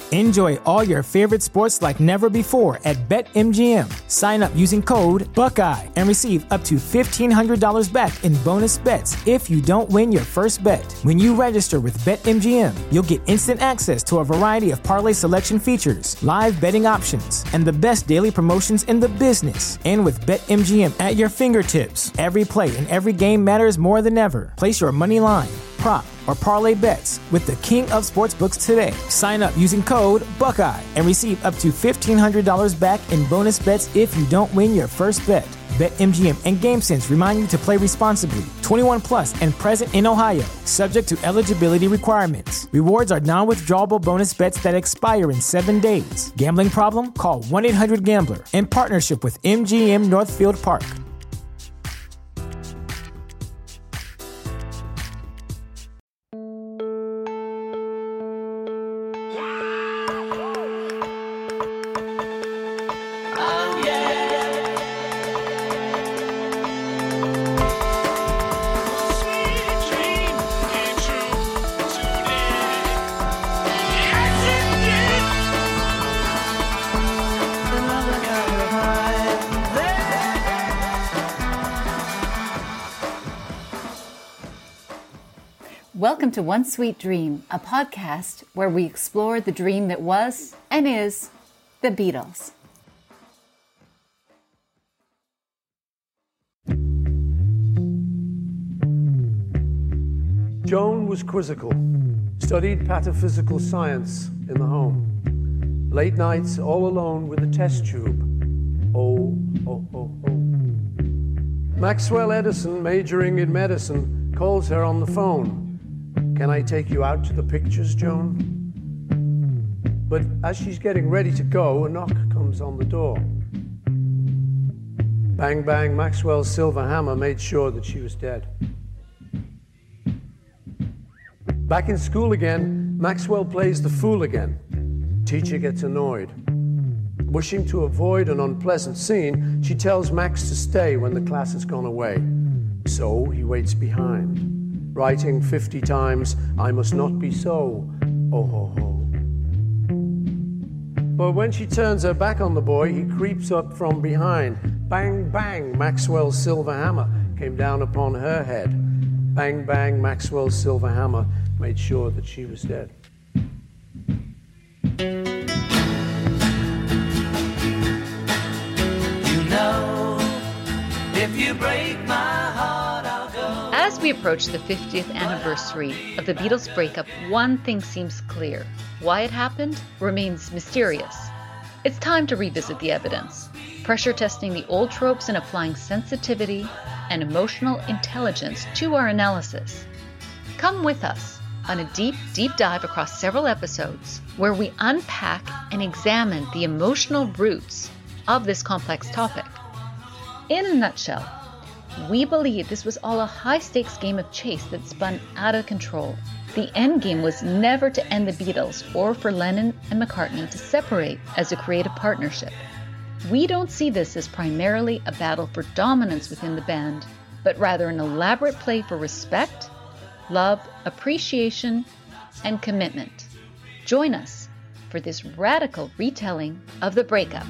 Enjoy all your favorite sports like never before at BetMGM. Sign up using code Buckeye and receive up to $1,500 back in bonus bets if you don't win your first bet. When you register with BetMGM, you'll get instant access to a variety of parlay selection features, live betting options, and the best daily promotions in the business. And with BetMGM at your fingertips, every play and every game matters more than ever. Place your money line, prop, or parlay bets with the king of sportsbooks today. Sign up using code Buckeye and receive up to $1,500 back in bonus bets if you don't win your first bet. BetMGM and GameSense remind you to play responsibly. 21 plus and present in Ohio, subject to eligibility requirements. Rewards are non-withdrawable bonus bets that expire in 7 days. Gambling problem? Call 1-800-GAMBLER. In partnership with MGM Northfield Park. Welcome to One Sweet Dream, a podcast where we explore the dream that was and is the Beatles. Joan was quizzical, studied pataphysical science in the home. Late nights all alone with a test tube. Oh, oh, oh, oh. Maxwell Edison, majoring in medicine, calls her on the phone. Can I take you out to the pictures, Joan? But as she's getting ready to go, a knock comes on the door. Bang, bang, Maxwell's silver hammer made sure that she was dead. Back in school again, Maxwell plays the fool again. Teacher gets annoyed. Wishing to avoid an unpleasant scene, she tells Max to stay when the class has gone away. So he waits behind, writing 50 times, I must not be so, oh ho ho. But when she turns her back on the boy, he creeps up from behind. Bang, bang, Maxwell's silver hammer came down upon her head. Bang, bang, Maxwell's silver hammer made sure that she was dead. You know, if you break my heart, I'll go. As we approach the 50th anniversary of the Beatles' breakup, one thing seems clear. Why it happened remains mysterious. It's time to revisit the evidence, pressure testing the old tropes and applying sensitivity and emotional intelligence to our analysis. Come with us on a deep dive across several episodes where we unpack and examine the emotional roots of this complex topic. In a nutshell, we believe this was all a high-stakes game of chase that spun out of control. The end game was never to end the Beatles or for Lennon and McCartney to separate as a creative partnership. We don't see this as primarily a battle for dominance within the band, but rather an elaborate play for respect, love, appreciation, and commitment. Join us for this radical retelling of the breakup.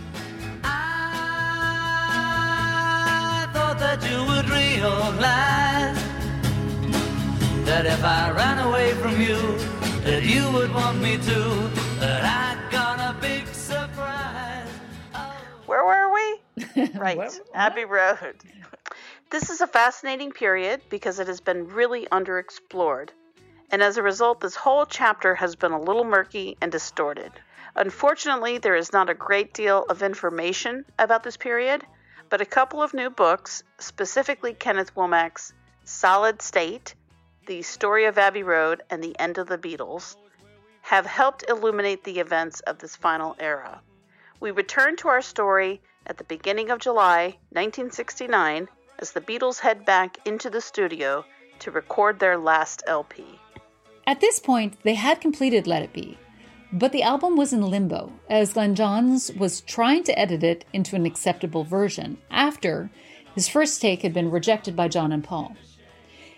I thought that you would realize that if I ran away from you, that you would want me to, that I got a big surprise. Where were we? Right, Abbey Road. This is a fascinating period because it has been really underexplored. And as a result, this whole chapter has been a little murky and distorted. Unfortunately, there is not a great deal of information about this period, but a couple of new books, specifically Kenneth Womack's Solid State, The Story of Abbey Road, and The End of the Beatles, have helped illuminate the events of this final era. We return to our story at the beginning of July 1969 as the Beatles head back into the studio to record their last LP. At this point, they had completed Let It Be, but the album was in limbo as Glenn Johns was trying to edit it into an acceptable version after his first take had been rejected by John and Paul.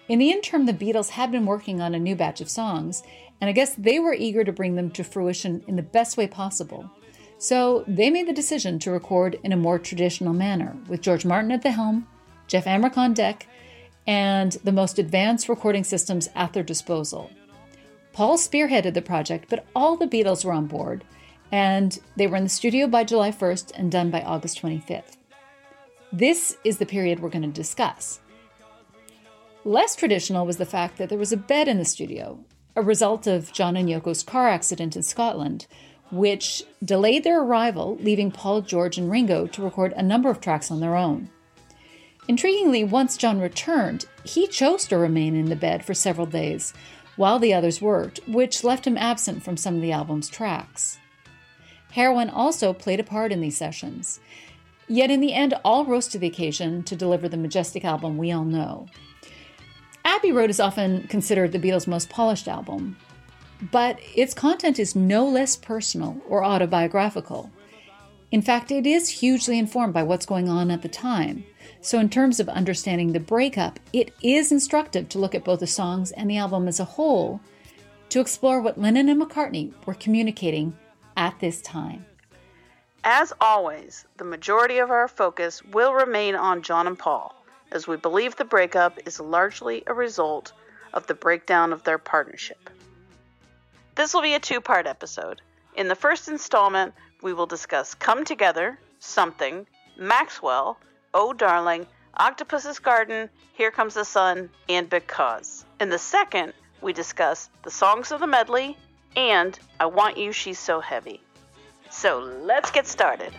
In the interim, the Beatles had been working on a new batch of songs, and I guess they were eager to bring them to fruition in the best way possible. So they made the decision to record in a more traditional manner, with George Martin at the helm, Geoff Emerick on deck, and the most advanced recording systems at their disposal. Paul spearheaded the project, but all the Beatles were on board, and they were in the studio by July 1st and done by August 25th. This is the period we're going to discuss. Less traditional was the fact that there was a bed in the studio, a result of John and Yoko's car accident in Scotland, which delayed their arrival, leaving Paul, George, and Ringo to record a number of tracks on their own. Intriguingly, once John returned, he chose to remain in the bed for several days while the others worked, which left him absent from some of the album's tracks. Heroin also played a part in these sessions, yet in the end all rose to the occasion to deliver the majestic album we all know. Abbey Road is often considered the Beatles' most polished album, but its content is no less personal or autobiographical. In fact, it is hugely informed by what's going on at the time. So in terms of understanding the breakup, it is instructive to look at both the songs and the album as a whole to explore what Lennon and McCartney were communicating at this time. As always, the majority of our focus will remain on John and Paul, as we believe the breakup is largely a result of the breakdown of their partnership. This will be a two-part episode. In the first installment, we will discuss Come Together, Something, Maxwell, Oh Darling, Octopus's Garden, Here Comes the Sun, and Because. In the second, we discuss the songs of the medley and I Want You, She's So Heavy. So let's get started.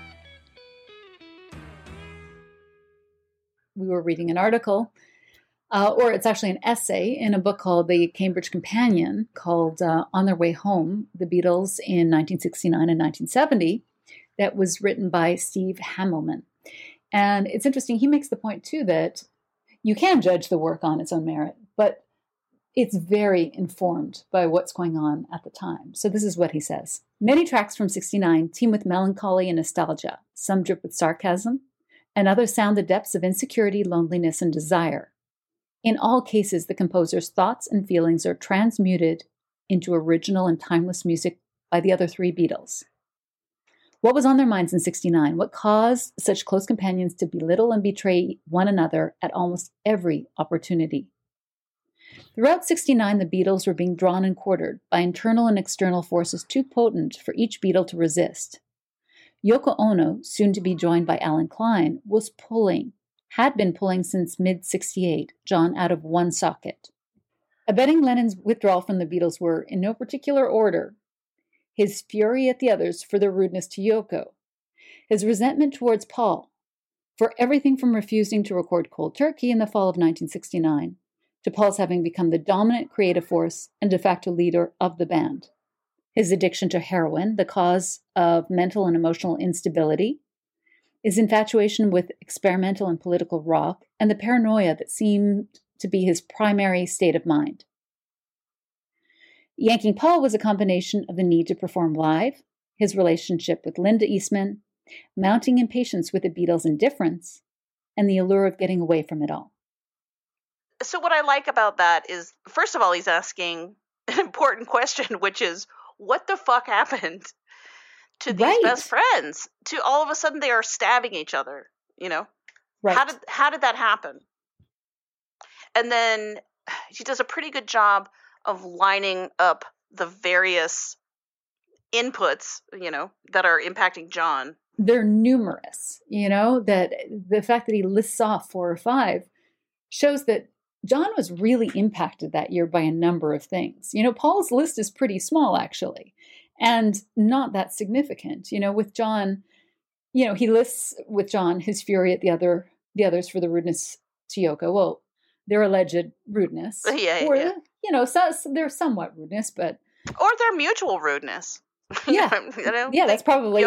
We were reading an article, or it's actually an essay in a book called The Cambridge Companion, called On Their Way Home, The Beatles in 1969 and 1970, that was written by Steve Hammelman. And it's interesting, he makes the point, too, that you can judge the work on its own merit, but it's very informed by what's going on at the time. So this is what he says. Many tracks from 69 teem with melancholy and nostalgia. Some drip with sarcasm, and others sound the depths of insecurity, loneliness, and desire. In all cases, the composer's thoughts and feelings are transmuted into original and timeless music by the other three Beatles. What was on their minds in 69? What caused such close companions to belittle and betray one another at almost every opportunity? Throughout 69, the Beatles were being drawn and quartered by internal and external forces too potent for each Beatle to resist. Yoko Ono, soon to be joined by Alan Klein, had been pulling since mid-68, John out of one socket. Abetting Lennon's withdrawal from the Beatles were, in no particular order, his fury at the others for their rudeness to Yoko, his resentment towards Paul for everything from refusing to record Cold Turkey in the fall of 1969 to Paul's having become the dominant creative force and de facto leader of the band, his addiction to heroin, the cause of mental and emotional instability, his infatuation with experimental and political rock, and the paranoia that seemed to be his primary state of mind. Yanking Paul was a combination of the need to perform live, his relationship with Linda Eastman, mounting impatience with the Beatles' indifference, and the allure of getting away from it all. So what I like about that is, first of all, he's asking an important question, which is, what the fuck happened to these best friends? To all of a sudden they are stabbing each other, you know? Right. How did that happen? And then he does a pretty good job of lining up the various inputs, you know, that are impacting John. They're numerous, you know, that the fact that he lists off 4 or 5 shows that John was really impacted that year by a number of things. You know, Paul's list is pretty small, actually, and not that significant. You know, with John, you know, he lists with John his fury at the others for the rudeness to Yoko. Well, their alleged rudeness. Or, you know, so their somewhat rudeness, but... Or their mutual rudeness. Yeah, that's probably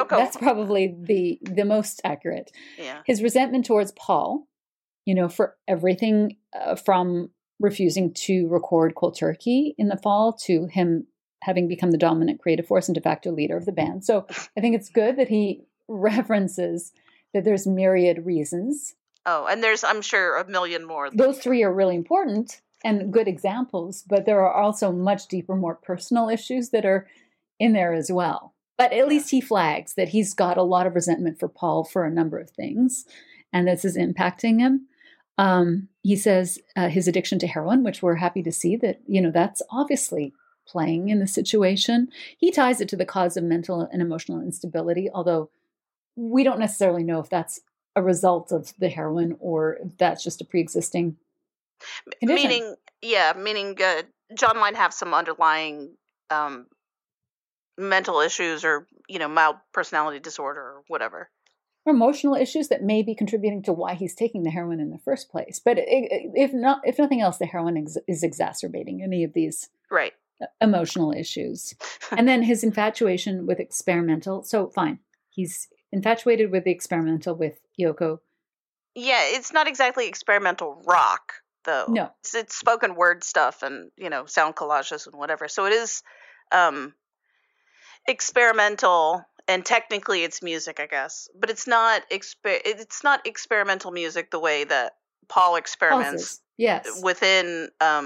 the most accurate. Yeah. His resentment towards Paul, you know, for everything from refusing to record Cold Turkey in the fall to him having become the dominant creative force and de facto leader of the band. So I think it's good that he references that there's myriad reasons. Oh, and there's, I'm sure, a million more. Those 3 are really important. and good examples, but there are also much deeper, more personal issues that are in there as well. But at least he flags that he's got a lot of resentment for Paul for a number of things, and this is impacting him. He says his addiction to heroin, which we're happy to see that, that's obviously playing in the situation. He ties it to the cause of mental and emotional instability, although we don't necessarily know if that's a result of the heroin or if that's just a pre-existing condition. Meaning John might have some underlying mental issues or, mild personality disorder or whatever. Or emotional issues that may be contributing to why he's taking the heroin in the first place. But if nothing else, the heroin is exacerbating any of these emotional issues. And then his infatuation with experimental. So fine, he's infatuated with the experimental with Yoko. Yeah, it's not exactly experimental rock, though. No. It's spoken word stuff and, sound collages and whatever. So it is experimental, and technically it's music, I guess. But it's not experimental music the way that Paul experiments within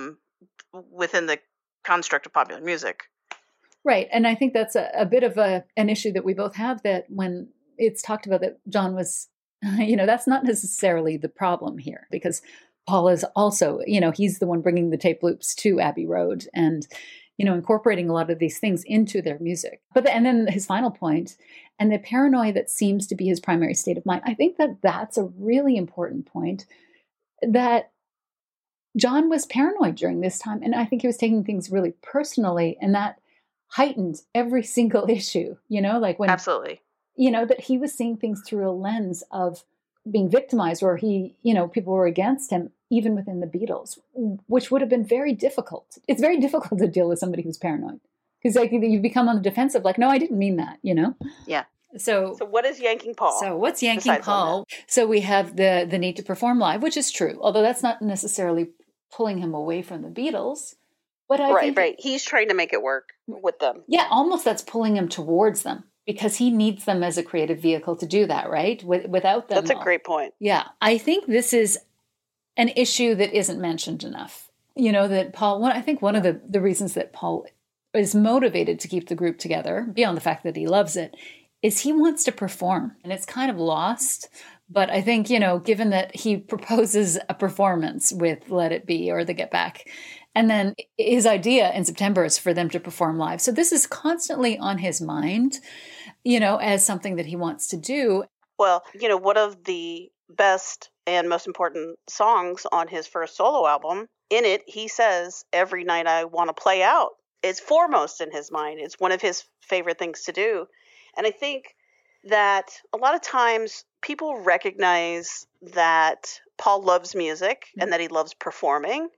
the construct of popular music. Right. And I think that's a bit of an issue that we both have, that when it's talked about that John was, that's not necessarily the problem here, because Paul is also, he's the one bringing the tape loops to Abbey Road and, incorporating a lot of these things into their music. And then his final point, and the paranoia that seems to be his primary state of mind. I think that that's a really important point, that John was paranoid during this time. And I think he was taking things really personally, and that heightened every single issue, like when, absolutely, that he was seeing things through a lens of being victimized, or people were against him, even within the Beatles, which would have been very difficult. It's very difficult to deal with somebody who's paranoid, because you become on the defensive, like, no, I didn't mean that, Yeah. So what is yanking Paul? So what's yanking Paul? So we have the need to perform live, which is true, although that's not necessarily pulling him away from the Beatles. But I think he's trying to make it work with them. Yeah, almost that's pulling him towards them, because he needs them as a creative vehicle to do that, right? Without them. That's a great point. Yeah. I think this is an issue that isn't mentioned enough. That Paul, I think one of the reasons that Paul is motivated to keep the group together, beyond the fact that he loves it, is he wants to perform. And it's kind of lost. But I think, given that he proposes a performance with Let It Be or the Get Back, and then his idea in September is for them to perform live. So this is constantly on his mind, as something that he wants to do. Well, one of the best and most important songs on his first solo album, in it, he says, "Every night I want to play out." It's foremost in his mind. It's one of his favorite things to do. And I think that a lot of times people recognize that Paul loves music and that he loves performing.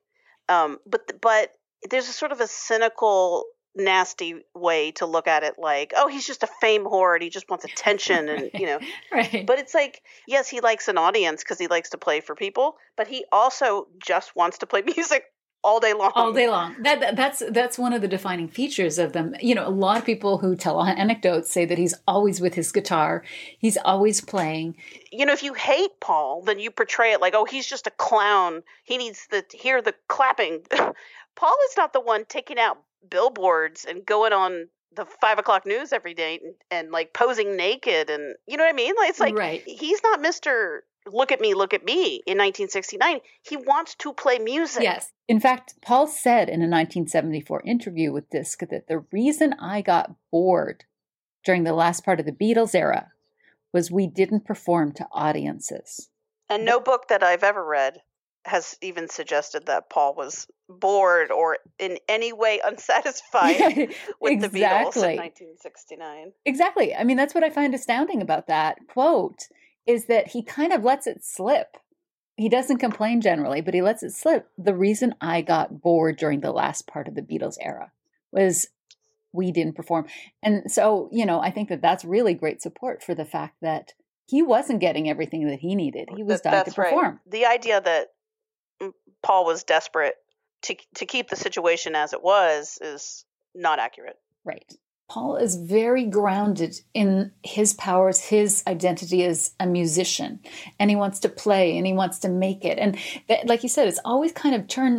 But there's a sort of a cynical, nasty way to look at it, like, oh, he's just a fame whore and he just wants attention, and Right. But it's like, yes, he likes an audience because he likes to play for people, but he also just wants to play music all day long. All day long. That's one of the defining features of them. A lot of people who tell anecdotes say that he's always with his guitar. He's always playing. If you hate Paul, then you portray it like, oh, he's just a clown. He needs to hear the clapping. Paul is not the one taking out billboards and going on the 5 o'clock news every day and like posing naked, and you know what I mean? Like, it's like, right. He's not Mr. Look at me in 1969. He wants to play music. Yes. In fact, Paul said in a 1974 interview with Disc that the reason I got bored during the last part of the Beatles era was we didn't perform to audiences. And no book that I've ever read has even suggested that Paul was bored or in any way unsatisfied with the Beatles in 1969. Exactly. I mean, that's what I find astounding about that quote, is that he kind of lets it slip. He doesn't complain generally, but he lets it slip. The reason I got bored during the last part of the Beatles era was we didn't perform. And so, I think that that's really great support for the fact that he wasn't getting everything that he needed. He was dying to perform. Right. The idea that Paul was desperate to keep the situation as it was is not accurate. Right. Paul is very grounded in his powers, his identity as a musician, and he wants to play and he wants to make it. And like you said, it's always kind of turned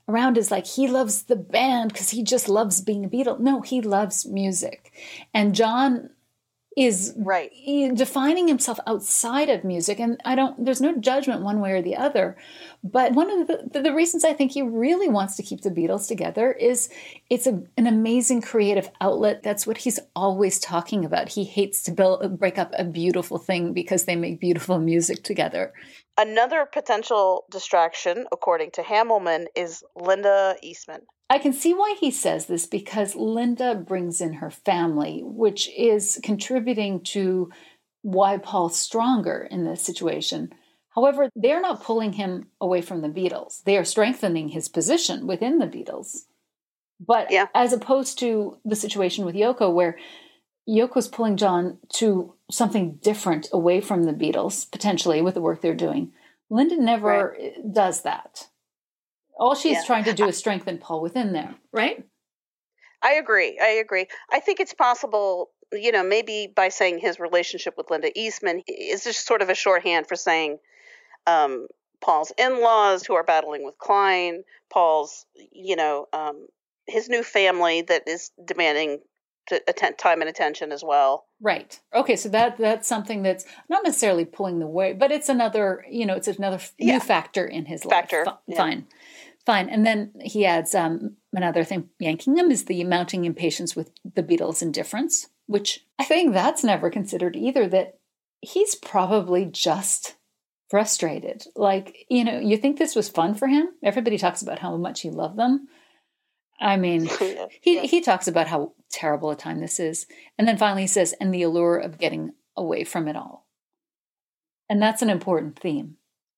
around as like he loves the band because he just loves being a Beatle. No, he loves music. And John is Right. defining himself outside of music. And there's no judgment one way or the other. But one of the reasons I think he really wants to keep the Beatles together is it's an amazing creative outlet. That's what he's always talking about. He hates to break up a beautiful thing because they make beautiful music together. Another potential distraction, according to Hamelman, is Linda Eastman. I can see why he says this because Linda brings in her family, which is contributing to why Paul's stronger in this situation. However, they're not pulling him away from the Beatles. They are strengthening his position within the Beatles. But as opposed to the situation with Yoko, where Yoko's pulling John to something different away from the Beatles, potentially with the work they're doing, Linda never does that. All she's trying to do is strengthen Paul within there, right? I agree. I think it's possible, maybe by saying his relationship with Linda Eastman is just sort of a shorthand for saying Paul's in-laws who are battling with Klein, Paul's, his new family that is demanding time and attention as well. Right. Okay. So that's something that's not necessarily pulling the weight, but it's another, it's another new factor in his life. Fine. And then he adds another thing yanking him is the mounting impatience with the Beatles' indifference, which I think that's never considered either, that he's probably just frustrated. Like, you think this was fun for him? Everybody talks about how much he loved them. I mean, he talks about how terrible a time this is. And then finally he says, and the allure of getting away from it all. And that's an important theme.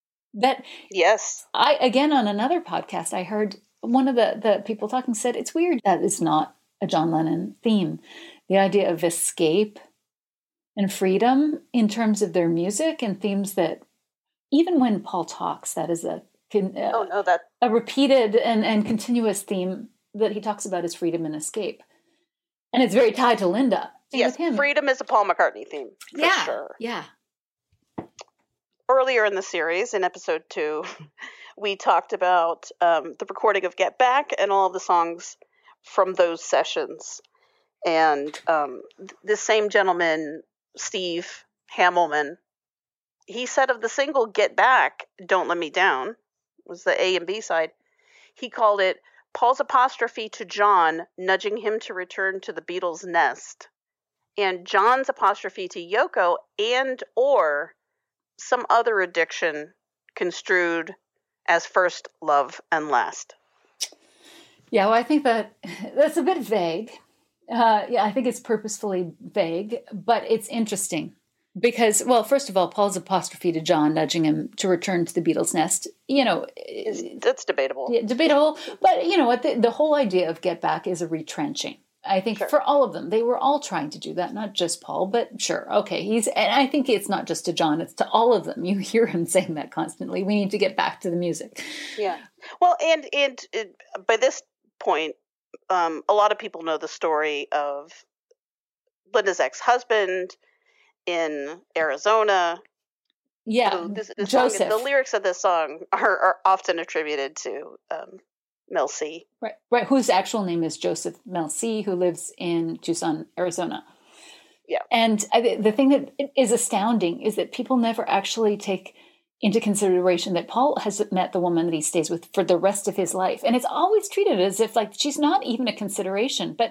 Again, on another podcast, I heard one of the people talking said, it's weird that it's not a John Lennon theme. The idea of escape and freedom in terms of their music and themes that even when Paul talks, that is a repeated and continuous theme that he talks about is freedom and escape. And it's very tied to Linda. Yes, freedom is a Paul McCartney theme, for sure. Yeah. Earlier in the series, in episode 2, we talked about the recording of Get Back and all of the songs from those sessions. And this same gentleman, Steve Hamelman, he said of the single Get Back, Don't Let Me Down, was the A and B side, he called it Paul's apostrophe to John, nudging him to return to the Beatles' nest, and John's apostrophe to Yoko and or some other addiction construed as first love and last. Yeah, well, I think that's a bit vague. I think it's purposefully vague, but it's interesting because, well, first of all, Paul's apostrophe to John, nudging him to return to the Beatles' nest, that's debatable. Yeah, debatable. But you know what? The whole idea of Get Back is a retrenching. I think for all of them, they were all trying to do that, not just Paul, but sure. Okay. And I think it's not just to John, it's to all of them. You hear him saying that constantly. We need to get back to the music. Yeah. Well, and by this point, a lot of people know the story of Linda's ex-husband in Arizona. Yeah. Joseph. The lyrics of this song are often attributed to Mel C. Right. Whose actual name is Joseph Mel C, who lives in Tucson, Arizona. Yeah. And the thing that is astounding is that people never actually take into consideration that Paul has met the woman that he stays with for the rest of his life. And it's always treated as if like she's not even a consideration. But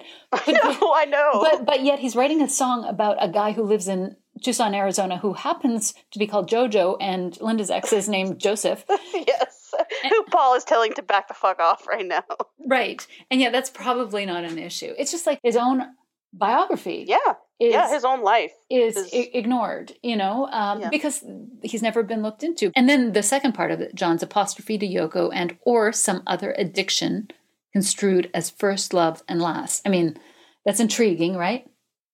I know. But yet he's writing a song about a guy who lives in Tucson, Arizona, who happens to be called Jojo, and Linda's ex is named Joseph. Yes. Who Paul is telling to back the fuck off right now. Right. And yeah, that's probably not an issue. It's just like his own biography. Yeah. His own life is ignored, because he's never been looked into. And then the second part of it, John's apostrophe to Yoko and or some other addiction construed as first love and last. I mean, that's intriguing, right?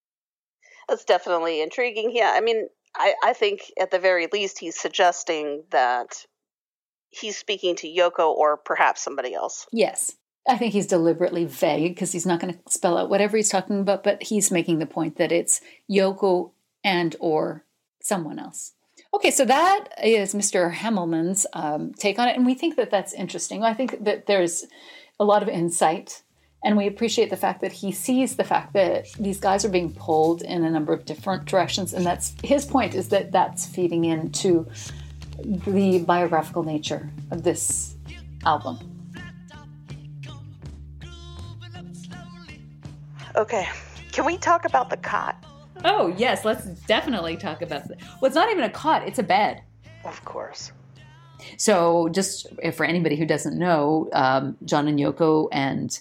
That's definitely intriguing. Yeah. I mean, I think at the very least he's suggesting that he's speaking to Yoko or perhaps somebody else. Yes. I think he's deliberately vague because he's not going to spell out whatever he's talking about, but he's making the point that it's Yoko and or someone else. Okay, so that is Mr. Hemmelman's take on it, and we think that that's interesting. I think that there's a lot of insight, and we appreciate the fact that he sees the fact that these guys are being pulled in a number of different directions, and that's his point, is that that's feeding into the biographical nature of this album. Okay, can we talk about the cot? Oh, yes, let's definitely talk about that. Well, it's not even a cot, it's a bed. Of course. So just for anybody who doesn't know, John and Yoko and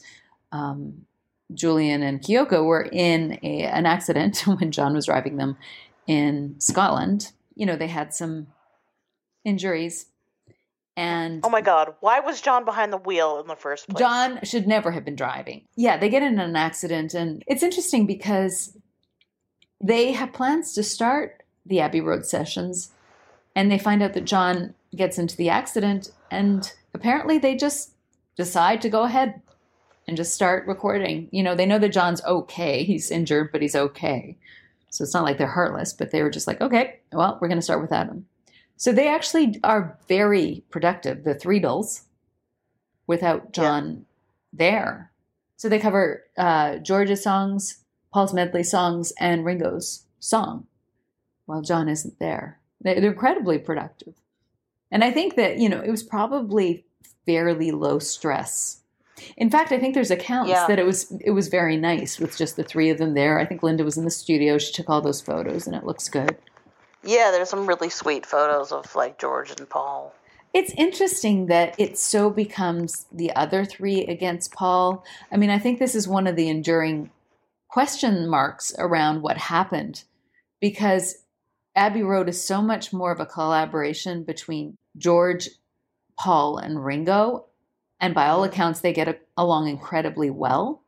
Julian and Kyoko were in an accident when John was driving them in Scotland. You know, they had some injuries. And oh my God, why was John behind the wheel in the first place? John should never have been driving. Yeah, they get in an accident, and it's interesting because they have plans to start the Abbey Road sessions, and they find out that John gets into the accident, and apparently they just decide to go ahead and just start recording. You know, they know that John's okay. He's injured, but he's okay. So it's not like they're heartless, but they were just like, okay, well, we're going to start without him. So they actually are very productive, the Threedles, without John there. So they cover George's songs, Paul's medley songs, and Ringo's song while John isn't there. They're incredibly productive. And I think that, you know, it was probably fairly low stress. In fact, I think there's accounts that it was very nice with just the three of them there. I think Linda was in the studio. She took all those photos, and it looks good. Yeah, there's some really sweet photos of, like, George and Paul. It's interesting that it so becomes the other three against Paul. I mean, I think this is one of the enduring question marks around what happened, because Abbey Road is so much more of a collaboration between George, Paul, and Ringo. And by all accounts, they get along incredibly well.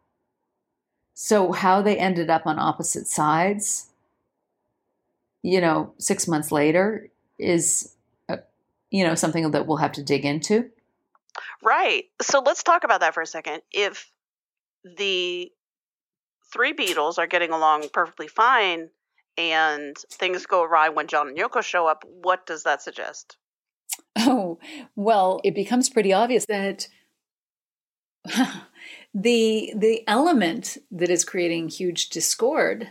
So how they ended up on opposite sides, you know, 6 months later is, you know, something that we'll have to dig into. Right. So let's talk about that for a second. If the three Beatles are getting along perfectly fine and things go awry when John and Yoko show up, what does that suggest? Oh, well, it becomes pretty obvious that the element that is creating huge discord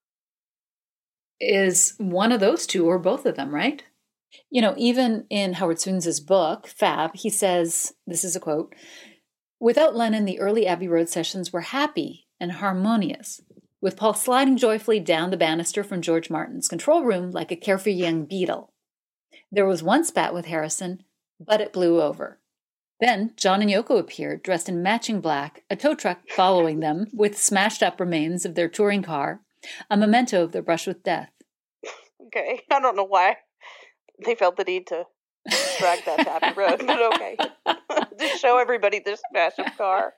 is one of those two or both of them, right? You know, even in Howard Soons's book, Fab, he says, this is a quote, "Without Lennon, the early Abbey Road sessions were happy and harmonious, with Paul sliding joyfully down the banister from George Martin's control room like a carefree young Beatle. There was one spat with Harrison, but it blew over. Then John and Yoko appeared, dressed in matching black, a tow truck following them with smashed-up remains of their touring car, a memento of their brush with death." Okay, I don't know why they felt the need to drag that to Abbey Road, but okay. Just show everybody this smashed-up car.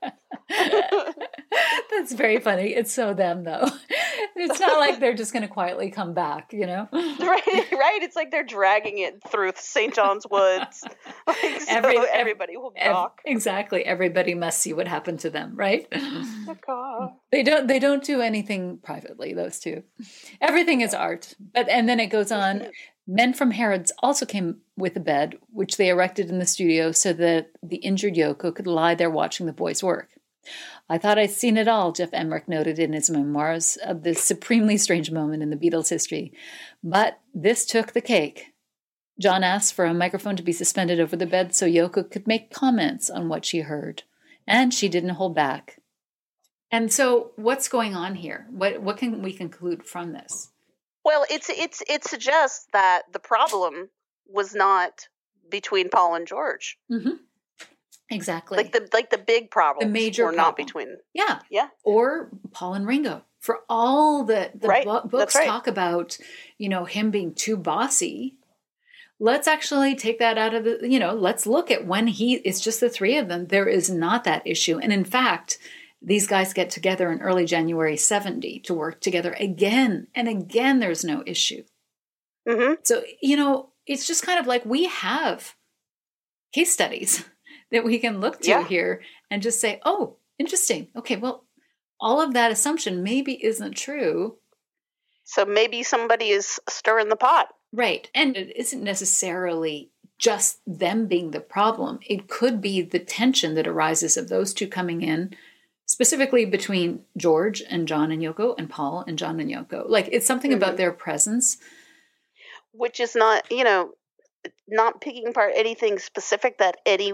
That's very funny. It's so them, though. It's not like they're just going to quietly come back, you know? Right. It's like they're dragging it through St. John's Woods. Like, so everybody will balk. Exactly. Everybody must see what happened to them, right? The car. They don't do anything privately, those two. Everything is art. And then it goes on. Men from Harrods also came with a bed, which they erected in the studio so that the injured Yoko could lie there watching the boys work. "I thought I'd seen it all," Jeff Emmerich noted in his memoirs of this supremely strange moment in the Beatles' history. But this took the cake. John asked for a microphone to be suspended over the bed so Yoko could make comments on what she heard. And she didn't hold back. And so what's going on here? What can we conclude from this? Well, it suggests that the problem was not between Paul and George. Mm-hmm. Exactly. Like the big problems the major were problem. not between. Yeah. Yeah. Or Paul and Ringo. For all the right. books talk about, you know, him being too bossy, let's actually take that out of the, you know, let's look at when it's just the three of them. There is not that issue. And in fact, these guys get together in early January 70 to work together again. And again, there's no issue. Mm-hmm. So, you know, it's just kind of like we have case studies that we can look to here and just say, oh, interesting. Okay, well, all of that assumption maybe isn't true. So maybe somebody is stirring the pot. Right. And it isn't necessarily just them being the problem. It could be the tension that arises of those two coming in, specifically between George and John and Yoko, and Paul and John and Yoko. Like, it's something about their presence. Which is not, not picking apart anything specific that any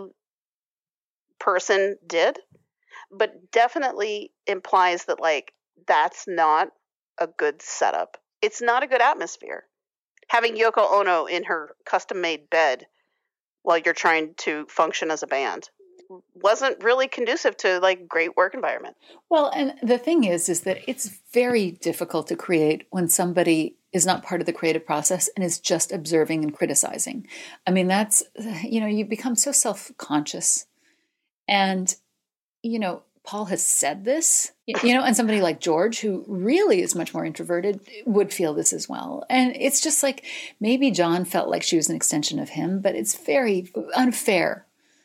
person did, but definitely implies that, like, that's not a good setup. It's not a good atmosphere. Having Yoko Ono in her custom-made bed while you're trying to function as a band wasn't really conducive to, like, great work environment. Well, and the thing is that it's very difficult to create when somebody is not part of the creative process and is just observing and criticizing. I mean, that's, you become so self-conscious. And, Paul has said this, and somebody like George, who really is much more introverted, would feel this as well. And it's just like, maybe John felt like she was an extension of him, but it's very unfair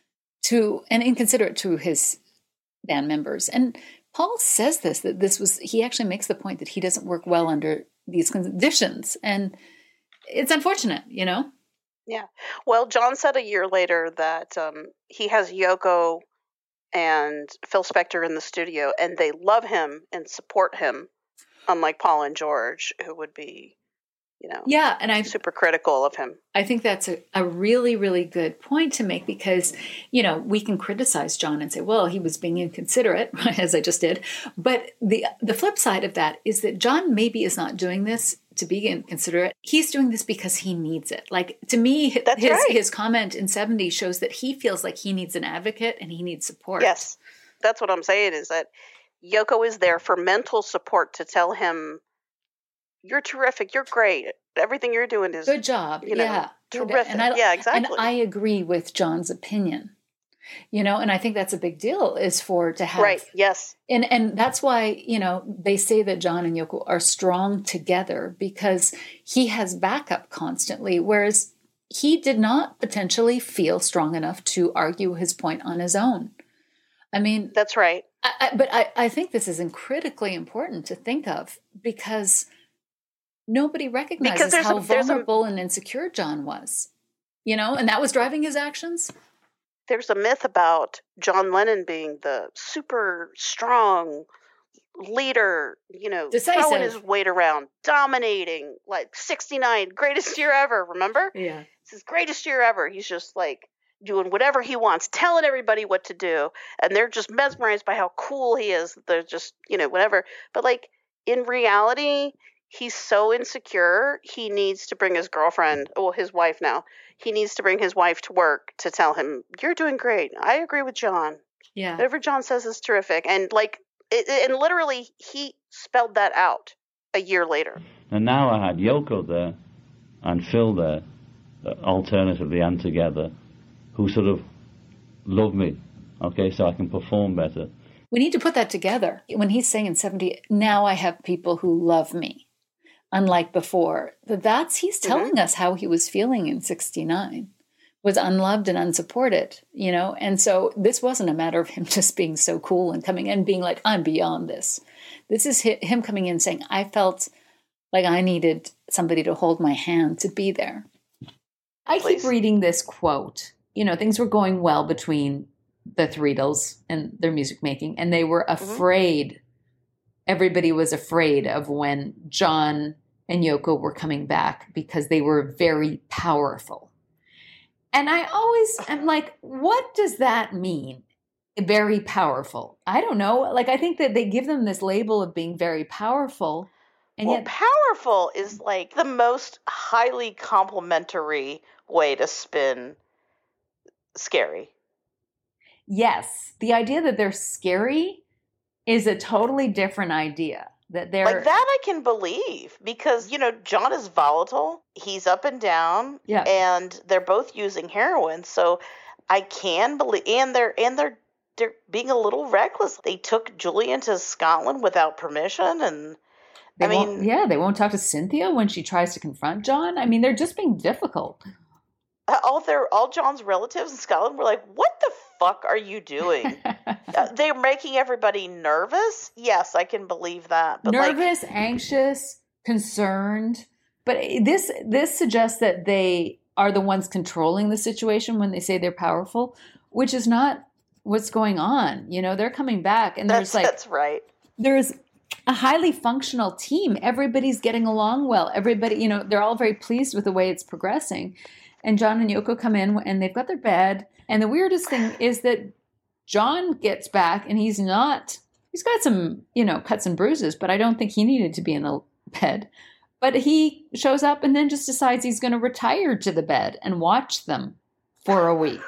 and inconsiderate to his band members. And Paul says he actually makes the point that he doesn't work well under these conditions. And it's unfortunate, Yeah. Well, John said a year later that he has Yoko and Phil Spector in the studio, and they love him and support him, unlike Paul and George, who would be, and I'm super critical of him. I think that's a really, really good point to make, because, we can criticize John and say, well, he was being inconsiderate, as I just did. But the flip side of that is that John maybe is not doing this to be inconsiderate. He's doing this because he needs it. Like, to me, his comment in 70 shows that he feels like he needs an advocate and he needs support. Yes. That's what I'm saying, is that Yoko is there for mental support to tell him, you're terrific, you're great, everything you're doing is good job. Terrific. And exactly. And I agree with John's opinion. And I think that's a big deal, is to have. Right, yes. And that's why, they say that John and Yoko are strong together, because he has backup constantly, whereas he did not potentially feel strong enough to argue his point on his own. I mean. That's right. But I think this is critically important to think of, because nobody recognizes how vulnerable and insecure John was, and that was driving his actions. There's a myth about John Lennon being the super strong leader, decisive, throwing his weight around, dominating, like 69, greatest year ever, remember? Yeah. It's his greatest year ever. He's just like doing whatever he wants, telling everybody what to do, and they're just mesmerized by how cool he is. They're just, whatever. But, like, in reality, he's so insecure, he needs to bring his girlfriend, his wife now, he needs to bring his wife to work to tell him, you're doing great. I agree with John. Yeah. Whatever John says is terrific. And, like, and literally, he spelled that out a year later. And now I had Yoko there and Phil there, alternatively and together, who sort of love me, okay, so I can perform better. We need to put that together. When he's saying in 70, now I have people who love me, unlike before, he's telling us how he was feeling in 69, was unloved and unsupported, and so this wasn't a matter of him just being so cool and coming in being like, I'm beyond this. This is him coming in saying, I felt like I needed somebody to hold my hand, to be there. I keep reading this quote. Things were going well between the Threedles and their music making, and they were afraid. Everybody was afraid of when John and Yoko were coming back, because they were very powerful. And I always am like, what does that mean? Very powerful. I don't know. Like, I think that they give them this label of being very powerful. And yet, powerful is like the most highly complimentary way to spin scary. Yes. The idea that they're scary is a totally different idea. That they're like, that I can believe, because John is volatile, he's up and down, and they're both using heroin, so I can believe, and they're being a little reckless. They took Julian to Scotland without permission, and they won't talk to Cynthia when she tries to confront John. I mean, they're just being difficult. All John's relatives in Scotland were like, what the fuck are you doing? They're making everybody nervous. Yes, I can believe that. But nervous, anxious, concerned. But this suggests that they are the ones controlling the situation when they say they're powerful, which is not what's going on. They're coming back, and that's right. There's a highly functional team. Everybody's getting along well. Everybody, they're all very pleased with the way it's progressing. And John and Yoko come in, and they've got their bed. And the weirdest thing is that John gets back, and he's got some, cuts and bruises, but I don't think he needed to be in a bed. But he shows up and then just decides he's going to retire to the bed and watch them for a week.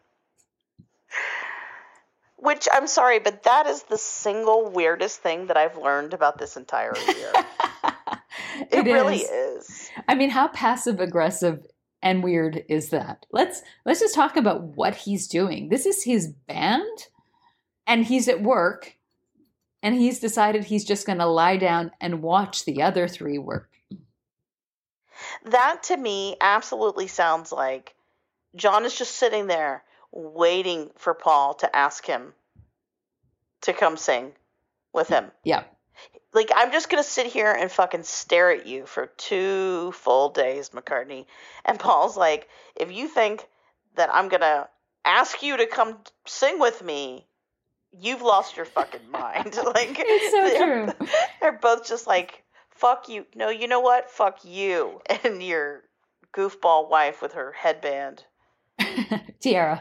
Which, I'm sorry, but that is the single weirdest thing that I've learned about this entire year. It really is. I mean, how passive-aggressive and weird is that? Let's just talk about what he's doing. This is his band, and he's at work, and he's decided he's just going to lie down and watch the other three work. That, to me, absolutely sounds like John is just sitting there waiting for Paul to ask him to come sing with him. Yeah. Like, I'm just going to sit here and fucking stare at you for 2 full days, McCartney. And Paul's like, if you think that I'm going to ask you to come sing with me, you've lost your fucking mind. Like, it's so true. They're both just like, fuck you. No, you know what? Fuck you and your goofball wife with her headband. Tiara.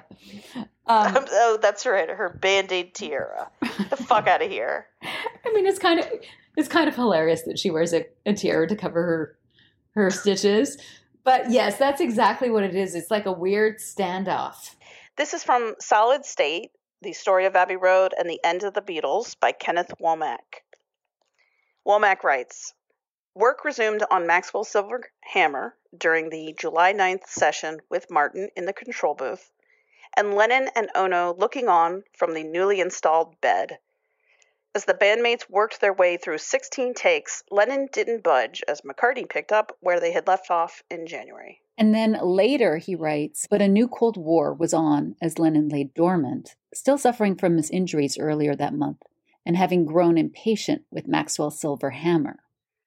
Oh, that's right. Her Band-Aid tiara. Get the fuck out of here. I mean, it's kind of hilarious that she wears a tiara to cover her stitches. But yes, that's exactly what it is. It's like a weird standoff. This is from Solid State, The Story of Abbey Road and the End of the Beatles by Kenneth Womack. Womack writes, work resumed on Maxwell Silver Hammer during the July 9th session with Martin in the control booth, and Lennon and Ono looking on from the newly installed bed. As the bandmates worked their way through 16 takes, Lennon didn't budge as McCartney picked up where they had left off in January. And then later he writes, but a new Cold War was on as Lennon lay dormant, still suffering from his injuries earlier that month, and having grown impatient with Maxwell's Silver Hammer.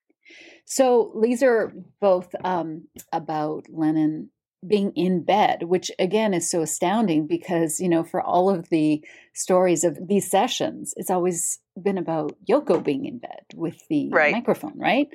So these are both about Lennon being in bed, which again is so astounding because, for all of the stories of these sessions, it's always been about Yoko being in bed with the microphone, right?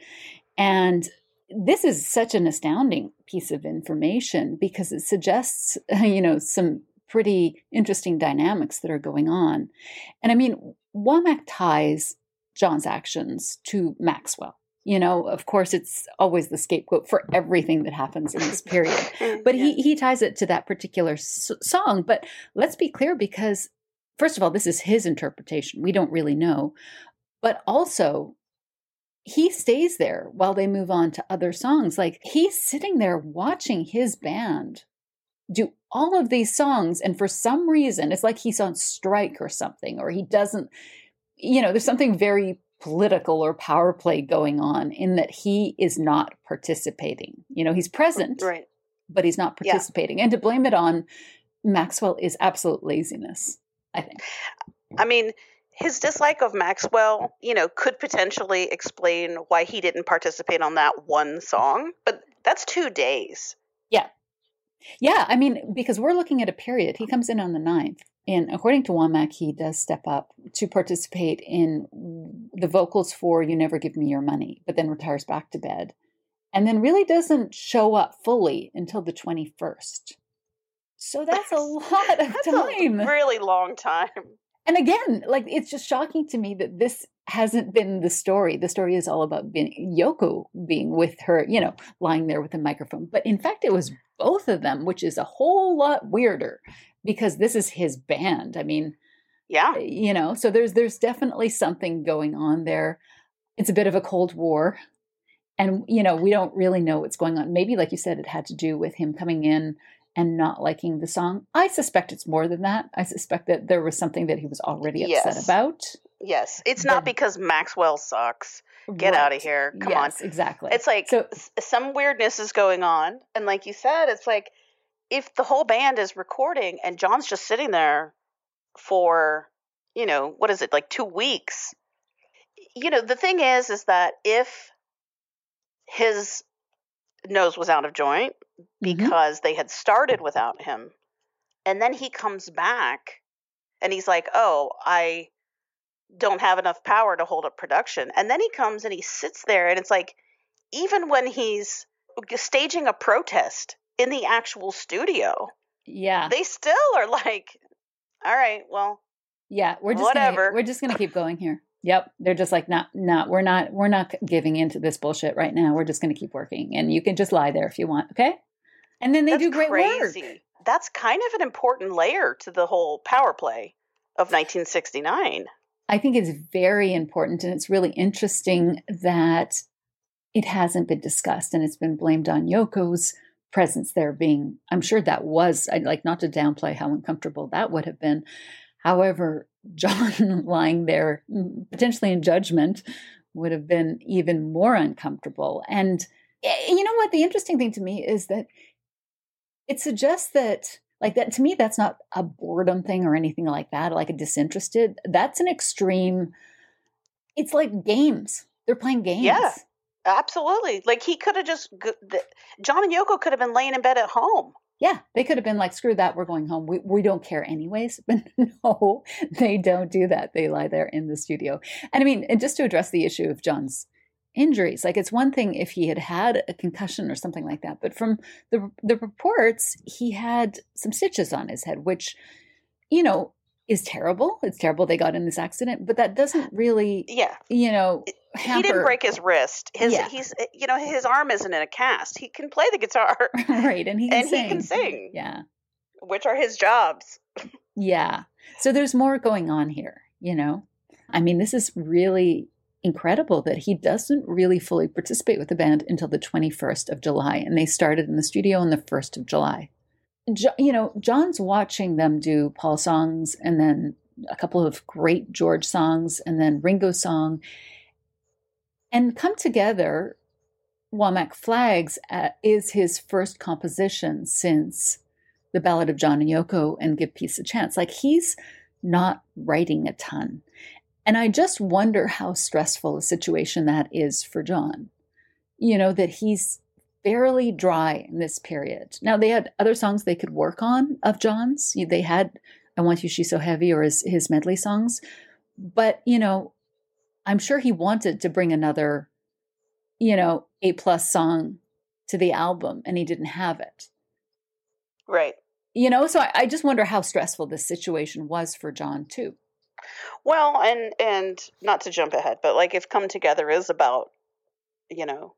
And this is such an astounding piece of information because it suggests, some pretty interesting dynamics that are going on. And I mean, Womack ties John's actions to Maxwell. Of course, it's always the scapegoat for everything that happens in this period. But he ties it to that particular song. But let's be clear, because first of all, this is his interpretation. We don't really know. But also, he stays there while they move on to other songs. Like, he's sitting there watching his band do all of these songs. And for some reason, it's like he's on strike or something, or he doesn't, there's something very political or power play going on in that he is not participating. He's present, right, but he's not participating. And to blame it on Maxwell is absolute laziness, I think. I mean, his dislike of Maxwell, could potentially explain why he didn't participate on that one song, but that's 2 days. Yeah. Yeah, I mean, because we're looking at a period. He comes in on the 9th. And according to Womack, he does step up to participate in the vocals for You Never Give Me Your Money, but then retires back to bed. And then really doesn't show up fully until the 21st. So that's a lot of time. A really long time. And again, it's just shocking to me that this hasn't been the story. The story is all about Yoko being with her, lying there with a microphone. But in fact, it was both of them, which is a whole lot weirder. Because this is his band. I mean, yeah, so there's definitely something going on there. It's a bit of a Cold War. And, we don't really know what's going on. Maybe, like you said, it had to do with him coming in and not liking the song. I suspect it's more than that. I suspect that there was something that he was already upset about. Yes. It's not because Maxwell sucks. Get out of here. Come on. Exactly. It's like some weirdness is going on. And like you said, it's like, if the whole band is recording and John's just sitting there for, what is it, like 2 weeks? The thing is that if his nose was out of joint because they had started without him. And then he comes back and he's like, oh, I don't have enough power to hold up production. And then he comes and he sits there, and it's like, even when he's staging a protest in the actual studio, they still are like, all right, well, we're just whatever. We're just gonna keep going here. Yep, they're just like, no, we're not giving into this bullshit right now. We're just gonna keep working, and you can just lie there if you want, okay? And then they do great work. That's kind of an important layer to the whole power play of 1969. I think it's very important, and it's really interesting that it hasn't been discussed, and it's been blamed on Yoko's presence there being, I'm sure that was, I'd like not to downplay how uncomfortable that would have been. However, John lying there, potentially in judgment, would have been even more uncomfortable. And you know what? The interesting thing to me is that it suggests that, like, that to me, that's not a boredom thing or anything like that, like a disinterested. That's an extreme. It's like games. They're playing games. Yeah, absolutely. Like, he could have just, John and Yoko could have been laying in bed at home. Yeah, they could have been like, screw that, we're going home. We don't care anyways. But no, they don't do that. They lie there in the studio. And I mean, and just to address the issue of John's injuries, like, it's one thing if he had had a concussion or something like that, but from the reports, he had some stitches on his head, which, you know, is terrible. It's terrible they got in this accident, but that doesn't really, you know, hamper. He didn't break his wrist. He's, you know, his arm isn't in a cast. He can play the guitar. Right. And he can sing. Yeah. Which are his jobs. Yeah. So there's more going on here, you know? I mean, this is really incredible that he doesn't really fully participate with the band until the 21st of July. And they started in the studio on the 1st of July. You know, John's watching them do Paul songs and then a couple of great George songs and then Ringo's song. And Come Together, Womack Flags, is his first composition since The Ballad of John and Yoko and Give Peace a Chance. Like, he's not writing a ton. And I just wonder how stressful a situation that is for John. You know, that he's fairly dry in this period. Now, they had other songs they could work on of John's. They had I Want You, She's So Heavy, or his medley songs. But, you know, I'm sure he wanted to bring another, you know, A+ song to the album, and he didn't have it. Right. You know, so I just wonder how stressful this situation was for John, too. Well, and not to jump ahead, but like, if Come Together is about, you know,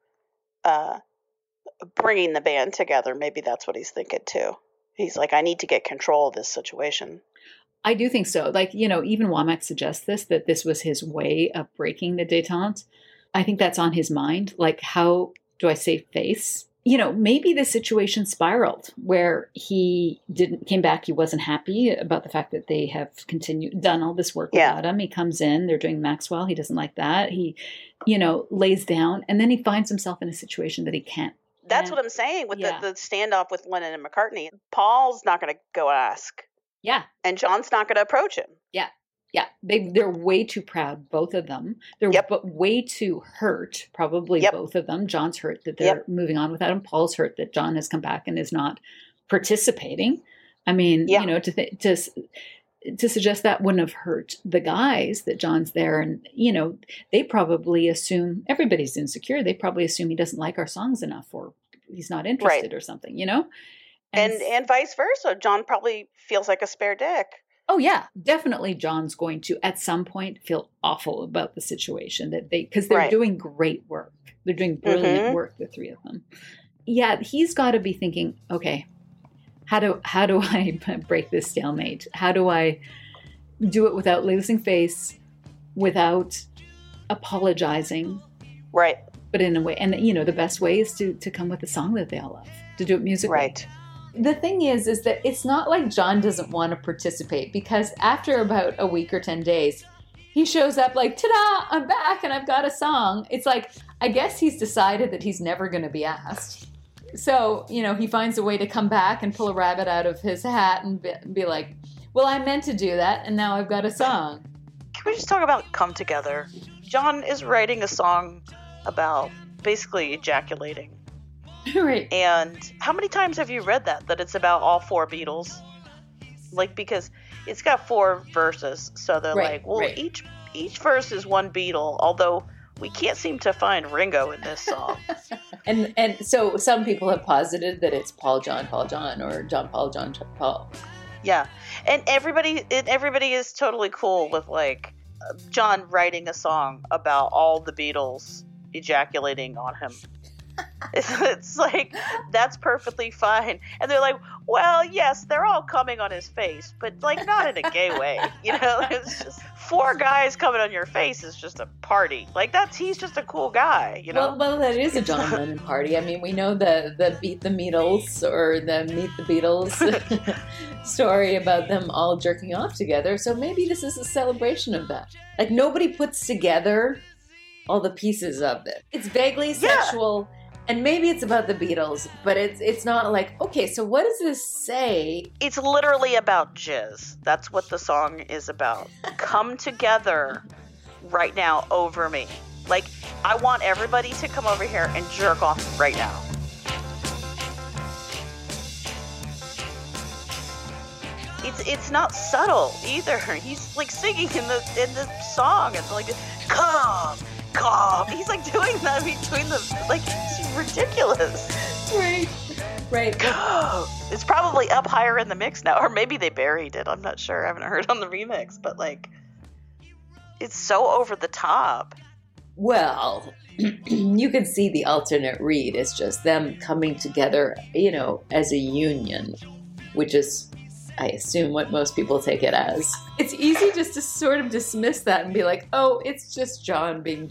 bringing the band together, maybe that's what he's thinking too. He's like, I need to get control of this situation. I do think so. Like, you know, even Womack suggests that this was his way of breaking the détente. I think that's on his mind. Like, how do I save face? You know, maybe the situation spiraled where he came back. He wasn't happy about the fact that they have done all this work without him. He comes in, they're doing Maxwell. He doesn't like that. He, you know, lays down, and then he finds himself in a situation that he can't. That's what I'm saying with the standoff with Lennon and McCartney. Paul's not going to go ask. Yeah. And John's not going to approach him. Yeah. Yeah. They're way too proud, both of them. They're way too hurt, probably both of them. John's hurt that they're moving on without him. Paul's hurt that John has come back and is not participating. I mean, you know, to suggest that wouldn't have hurt the guys, that John's there. And, you know, they probably assume, everybody's insecure. They probably assume he doesn't like our songs enough, or he's not interested or something, you know? And vice versa. John probably feels like a spare dick. Oh, yeah. Definitely John's going to, at some point, feel awful about the situation because they're doing great work. They're doing brilliant work, the three of them. Yeah, he's got to be thinking, okay, how do I break this stalemate? How do I do it without losing face, without apologizing? Right. But in a way, and you know, the best way is to come with a song that they all love, to do it musically. Right. The thing is that it's not like John doesn't want to participate, because after about a week or 10 days, he shows up like, ta-da, I'm back and I've got a song. It's like, I guess he's decided that he's never going to be asked. So, you know, he finds a way to come back and pull a rabbit out of his hat and be like, well, I meant to do that, and now I've got a song. Can we just talk about Come Together? John is writing a song about basically ejaculating. Right. And how many times have you read that it's about all 4 Beatles? Like, because it's got 4 verses, so they're like, well, each verse is 1 Beatle, although we can't seem to find Ringo in this song. and so some people have posited that it's Paul, John, or John, Paul. Yeah, and everybody is totally cool with, like, John writing a song about all the Beatles ejaculating on him. It's like, that's perfectly fine. And they're like, well, yes, they're all coming on his face, but, like, not in a gay way. You know, it's just 4 guys coming on your face is just a party. Like, he's just a cool guy, you know? Well, that is a John Lennon party. I mean, we know the Beat the Beatles or the Meet the Beatles story about them all jerking off together. So maybe this is a celebration of that. Like, nobody puts together all the pieces of it. It's vaguely sexual. And maybe it's about the Beatles, but it's not like, okay, so what does this say? It's literally about jizz. That's what the song is about. Come together right now over me. Like, I want everybody to come over here and jerk off right now. It's not subtle either. He's like singing in the song and like, come. He's like doing that between the, like, it's ridiculous. Right. It's probably up higher in the mix now, or maybe they buried it. I'm not sure. I haven't heard on the remix, but, like, it's so over the top. Well, you can see the alternate read. It's just them coming together, you know, as a union, which is, I assume, what most people take it as. It's easy just to sort of dismiss that and be like, oh, it's just John being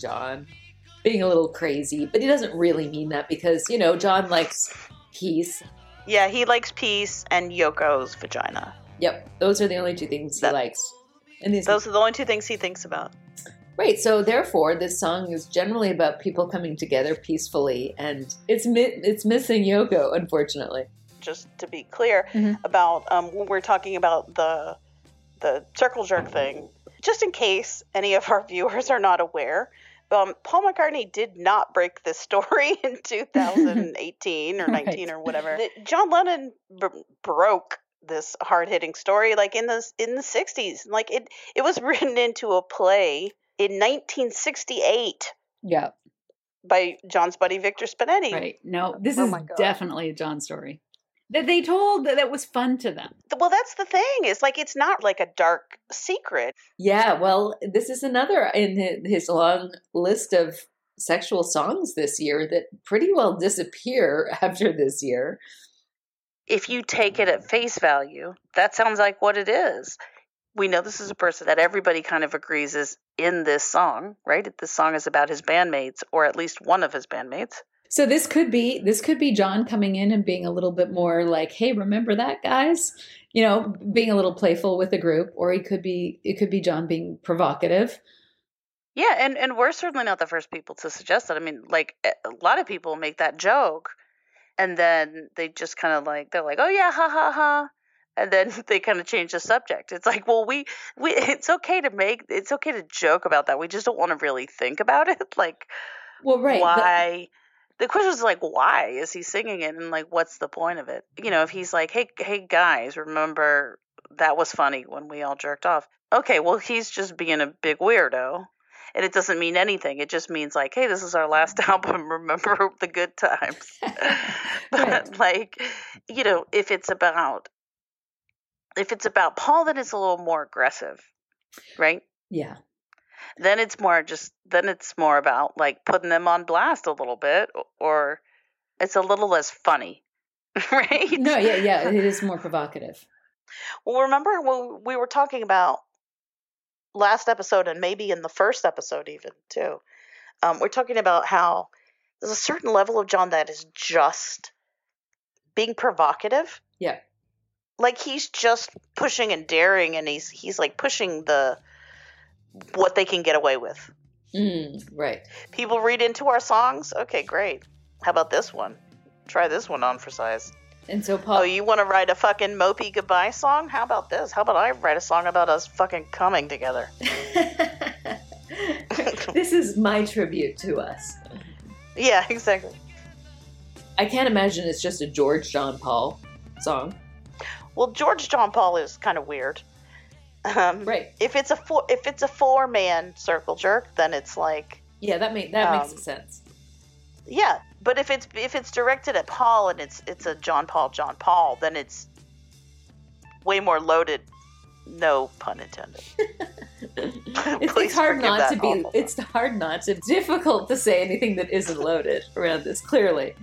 a little crazy. But he doesn't really mean that because, you know, John likes peace. Yeah, he likes peace and Yoko's vagina. Yep, those are the only 2 things he likes. And those are the only 2 things he thinks about. Right, so therefore, this song is generally about people coming together peacefully, and it's missing Yoko, unfortunately. Just to be clear about when we're talking about the circle jerk thing, just in case any of our viewers are not aware, Paul McCartney did not break this story in 2018 or 19 or whatever. John Lennon broke this hard-hitting story like in the 60s. Like it was written into a play in 1968. Yeah. By John's buddy Victor Spinetti. Right. No, this is definitely a John story. That they told that was fun to them. Well, that's the thing. It's like, it's not like a dark secret. Yeah, well, this is another in his long list of sexual songs this year that pretty well disappear after this year. If you take it at face value, that sounds like what it is. We know this is a person that everybody kind of agrees is in this song, right? This song is about his bandmates, or at least one of his bandmates. So this could be John coming in and being a little bit more like, hey, remember that, guys? You know, being a little playful with the group, or it could be John being provocative. Yeah, and we're certainly not the first people to suggest that. I mean, like, a lot of people make that joke, and then they just kind of like, they're like, oh yeah, ha ha ha. And then they kind of change the subject. It's like, well, we it's okay to joke about that. We just don't want to really think about it. Like, well, right. Why? The question is like, why is he singing it? And like, what's the point of it? You know, if he's like, hey guys, remember that was funny when we all jerked off. Okay, well, he's just being a big weirdo. And it doesn't mean anything. It just means like, hey, this is our last album. Remember the good times. But like, you know, if it's about Paul, then it's a little more aggressive, right? Yeah. Then it's more about like putting them on blast a little bit, or it's a little less funny, right? No, yeah, it is more provocative. Well, remember when we were talking about last episode, and maybe in the first episode even too, we're talking about how there's a certain level of John that is just being provocative. Yeah. Like he's just pushing and daring, and he's like pushing what they can get away with. Right. People read into our songs. Okay, great. How about this one? Try this one on for size. And so Paul... Oh, you want to write a fucking mopey goodbye song? How about this? How about I write a song about us fucking coming together? This is my tribute to us. Yeah, exactly. I can't imagine it's just a George John Paul song. Well, George John Paul is kind of weird. Right. If it's a 4-man circle jerk, then it's like, yeah, that makes sense. Yeah, but if it's directed at Paul and it's a John Paul, then it's way more loaded. No pun intended. It's hard not to be. It's hard not to. Difficult to say anything that isn't loaded around this. Clearly.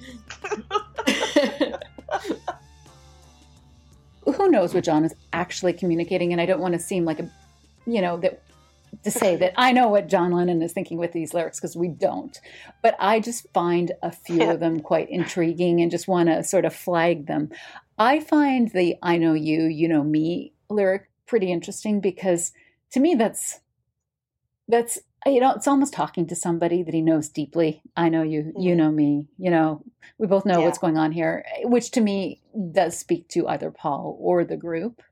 Who knows what John is actually communicating? And I don't want to seem like to say that I know what John Lennon is thinking with these lyrics, because we don't. But I just find a few of them quite intriguing and just want to sort of flag them. I find the "I know you, you know me" lyric pretty interesting, because to me that's it's almost talking to somebody that he knows deeply. I know you, you know me, we both know what's going on here, which to me does speak to either Paul or the group.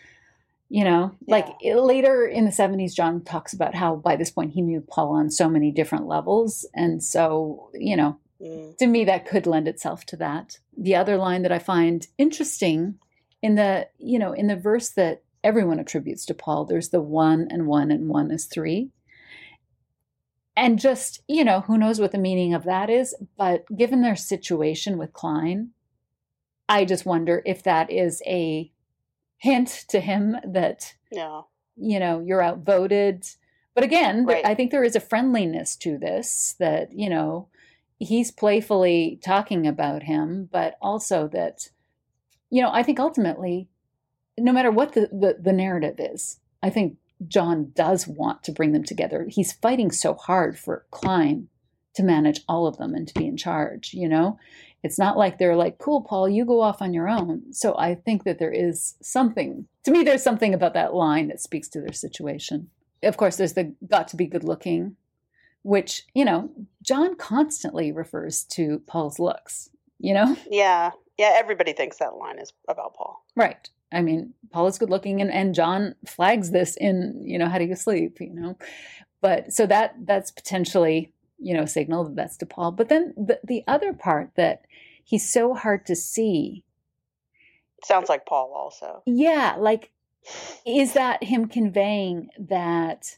Like later in the 70s, John talks about how by this point he knew Paul on so many different levels. And so, to me, that could lend itself to that. The other line that I find interesting in the verse that everyone attributes to Paul, there's the 1 and 1 and 1 is 3. And just, who knows what the meaning of that is. But given their situation with Klein, I just wonder if that is a hint to him that, you're outvoted. But again, right. I think there is a friendliness to this that, he's playfully talking about him, but also that, I think ultimately, no matter what the narrative is, I think John does want to bring them together. He's fighting so hard for Klein to manage all of them and to be in charge, It's not like they're like, cool, Paul, you go off on your own. So I think that there is something, to me, there's something about that line that speaks to their situation. Of course, there's the got to be good looking, which, John constantly refers to Paul's looks, Yeah. Yeah, everybody thinks that line is about Paul. Right. I mean, Paul is good looking, and John flags this in, How Do You Sleep, But so that's potentially, a signal that that's to Paul. But then the other part that he's so hard to see. Sounds like Paul also. Yeah. Like, is that him conveying that,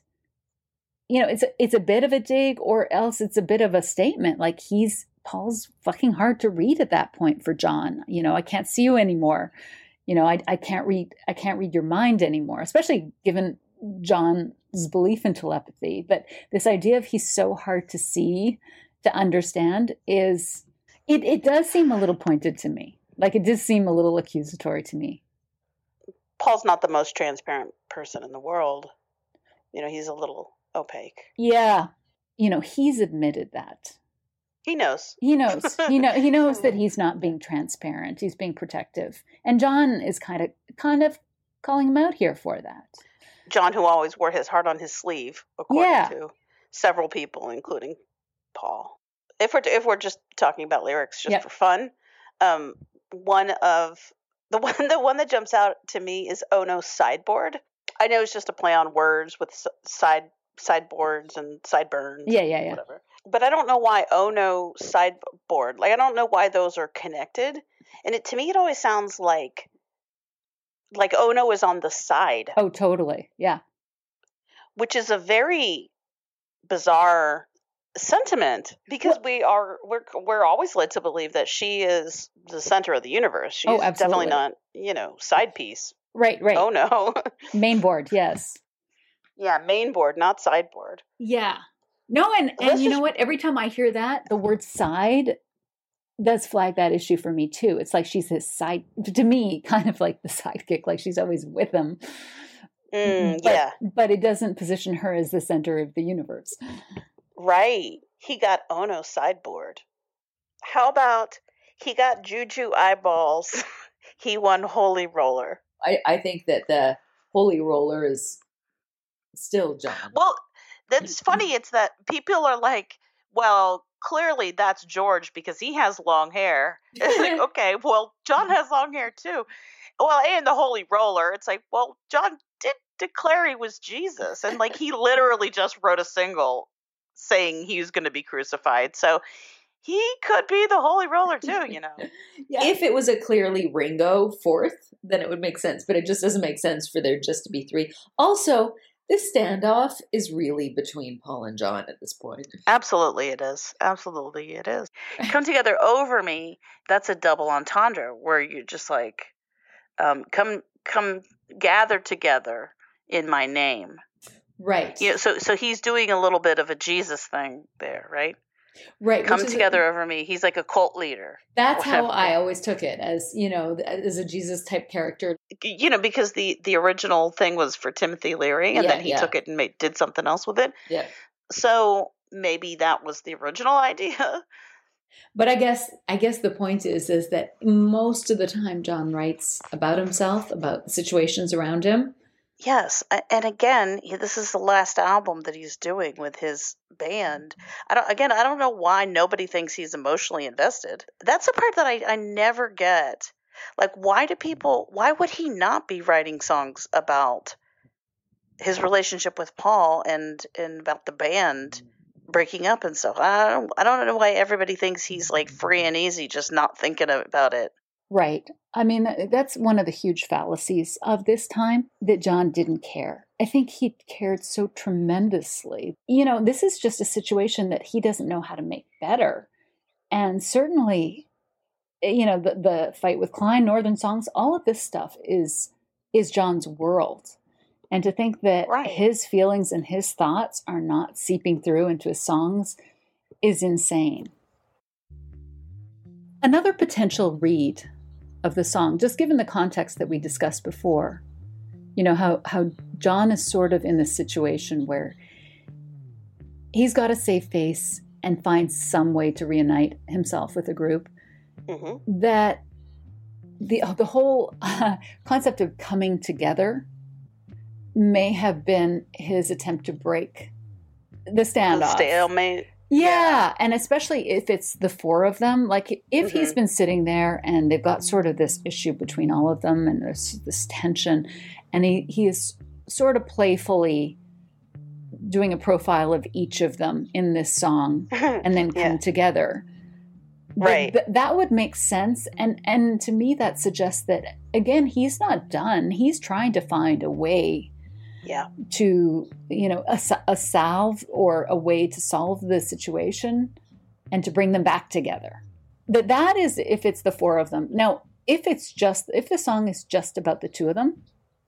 it's a bit of a dig, or else it's a bit of a statement. Like Paul's fucking hard to read at that point for John. I can't see you anymore. I can't read your mind anymore, especially given John's belief in telepathy. But this idea of he's so hard to see, to understand, is it does seem a little pointed to me. Like, it does seem a little accusatory to me. Paul's not the most transparent person in the world. He's a little opaque. Yeah. He's admitted that. He knows. He knows that he's not being transparent. He's being protective. And John is kind of calling him out here for that. John, who always wore his heart on his sleeve, according to several people, including Paul. If we're just talking about lyrics just for fun, the one that jumps out to me is "Oh No Sideboard." I know it's just a play on words with sideboards and sideburns. Yeah. Whatever. But I don't know why "Oh No Sideboard." Like, I don't know why those are connected. And to me, it always sounds like "Oh No" is on the side. Oh, totally. Yeah. Which is a very bizarre sentiment, because we're always led to believe that she is the center of the universe. She's definitely not, side piece. Right. Oh no. Main board, yes. Yeah, main board, not sideboard. Yeah. No, and you know what? Every time I hear that, the word side does flag that issue for me too. It's like she's his side, to me, kind of like the sidekick, like she's always with him. But it doesn't position her as the center of the universe. Right. He got "Oh No Sideboard." How about he got juju eyeballs? He won Holy Roller. I think that the Holy Roller is still John. Well, that's funny. It's that people are like, well, clearly that's George because he has long hair. It's like, okay, well, John has long hair too. Well, and the Holy Roller. It's like, well, John did declare he was Jesus. And like, he literally just wrote a single saying he was going to be crucified. So he could be the holy roller too, Yeah. If it was a clearly Ringo fourth, then it would make sense, but it just doesn't make sense for there just to be three. Also, this standoff is really between Paul and John at this point. Absolutely it is. Absolutely it is. Come Together Over Me, that's a double entendre where you're just like, come gather together in my name. Right. So he's doing a little bit of a Jesus thing there, right? Right. Come Together Over Me. He's like a cult leader. That's how I always took it, as, as a Jesus type character. Because the original thing was for Timothy Leary, and then he took it and did something else with it. Yeah. So maybe that was the original idea. But I guess the point is that most of the time John writes about himself, about the situations around him. Yes, and again, this is the last album that he's doing with his band. I don't know why nobody thinks he's emotionally invested. That's the part that I never get. Like, why would he not be writing songs about his relationship with Paul and about the band breaking up and stuff? I don't know why everybody thinks he's like free and easy, just not thinking about it. Right. I mean, that's one of the huge fallacies of this time, that John didn't care. I think he cared so tremendously. This is just a situation that he doesn't know how to make better. And certainly, the fight with Klein, Northern Songs, all of this stuff is John's world. And to think that his feelings and his thoughts are not seeping through into his songs is insane. Another potential read of the song, just given the context that we discussed before, how John is sort of in this situation where he's got to save face and find some way to reunite himself with a group, that the whole concept of coming together may have been his attempt to break the standoff. The stalemate. Yeah, and especially if it's the four of them, like if he's been sitting there and they've got sort of this issue between all of them and there's this tension, and he is sort of playfully doing a profile of each of them in this song and then come together. Right. That would make sense. And to me, that suggests that, again, he's not done. He's trying to find a way to, a salve or a way to solve the situation and to bring them back together. That is if it's the four of them. Now, if the song is just about the two of them,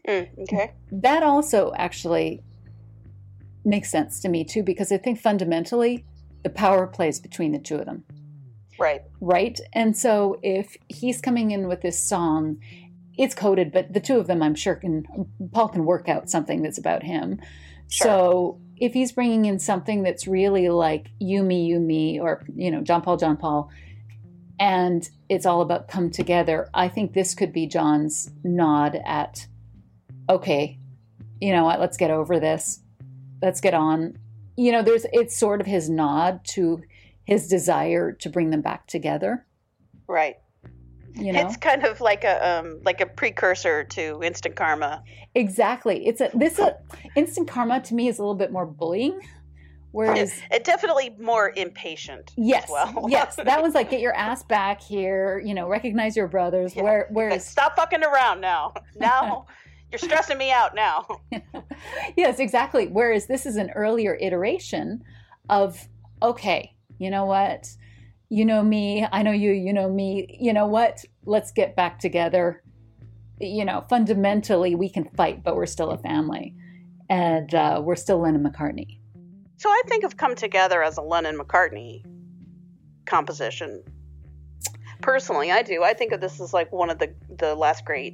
that also actually makes sense to me too, because I think fundamentally the power plays between the two of them. Right. And so if he's coming in with this song, it's coded, but the two of them, I'm sure Paul can work out something that's about him. Sure. So if he's bringing in something that's really like you, me, or, John Paul, and it's all about come together, I think this could be John's nod at, okay, you know what, let's get over this. Let's get on. It's sort of his nod to his desire to bring them back together. Right. It's kind of like a precursor to Instant Karma. Exactly. Instant Karma to me is a little bit more bullying, whereas it definitely more impatient. Yes, as well. Yes, that was like get your ass back here. Recognize your brothers. Yeah. Whereas stop fucking around now. Now you're stressing me out now. Yes, exactly. Whereas this is an earlier iteration of okay, you know what. You know me, I know you, you know me. You know what? Let's get back together. Fundamentally, we can fight, but we're still a family. And we're still Lennon-McCartney. So I think of Come Together as a Lennon-McCartney composition. Personally, I do. I think of this as like one of the last great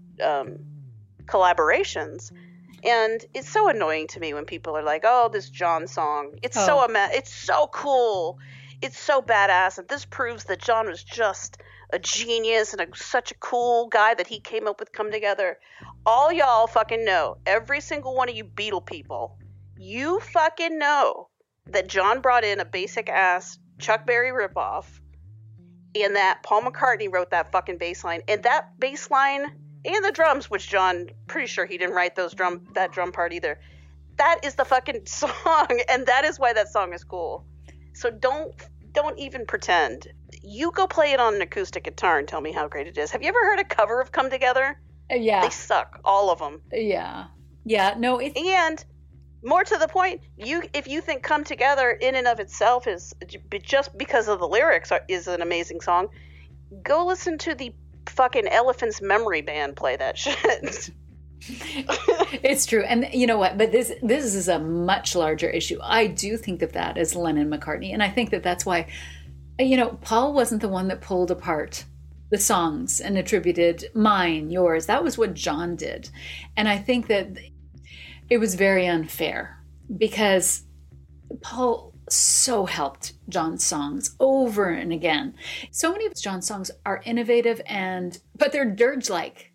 collaborations. And it's so annoying to me when people are like, oh, this John song. It's so cool. It's so badass, and this proves that John was just a genius and such a cool guy that he came up with Come Together. All y'all fucking know, every single one of you Beatle people, you fucking know that John brought in a basic-ass Chuck Berry ripoff, and that Paul McCartney wrote that fucking bass line. And that bass line and the drums, which John, pretty sure he didn't write that drum part either. That is the fucking song, and that is why that song is cool. So don't don't even pretend. You go play it on an acoustic guitar and tell me how great it is. Have you ever heard a cover of Come Together? Yeah. They suck, all of them. Yeah. Yeah, no, and more to the point, if you think Come Together in and of itself is just because of the lyrics is an amazing song, go listen to the fucking Elephant's Memory Band play that shit. It's true. And you know what? But this is a much larger issue. I do think of that as Lennon-McCartney. And I think that that's why, Paul wasn't the one that pulled apart the songs and attributed mine, yours. That was what John did. And I think that it was very unfair because Paul so helped John's songs over and again. So many of John's songs are innovative but they're dirge-like.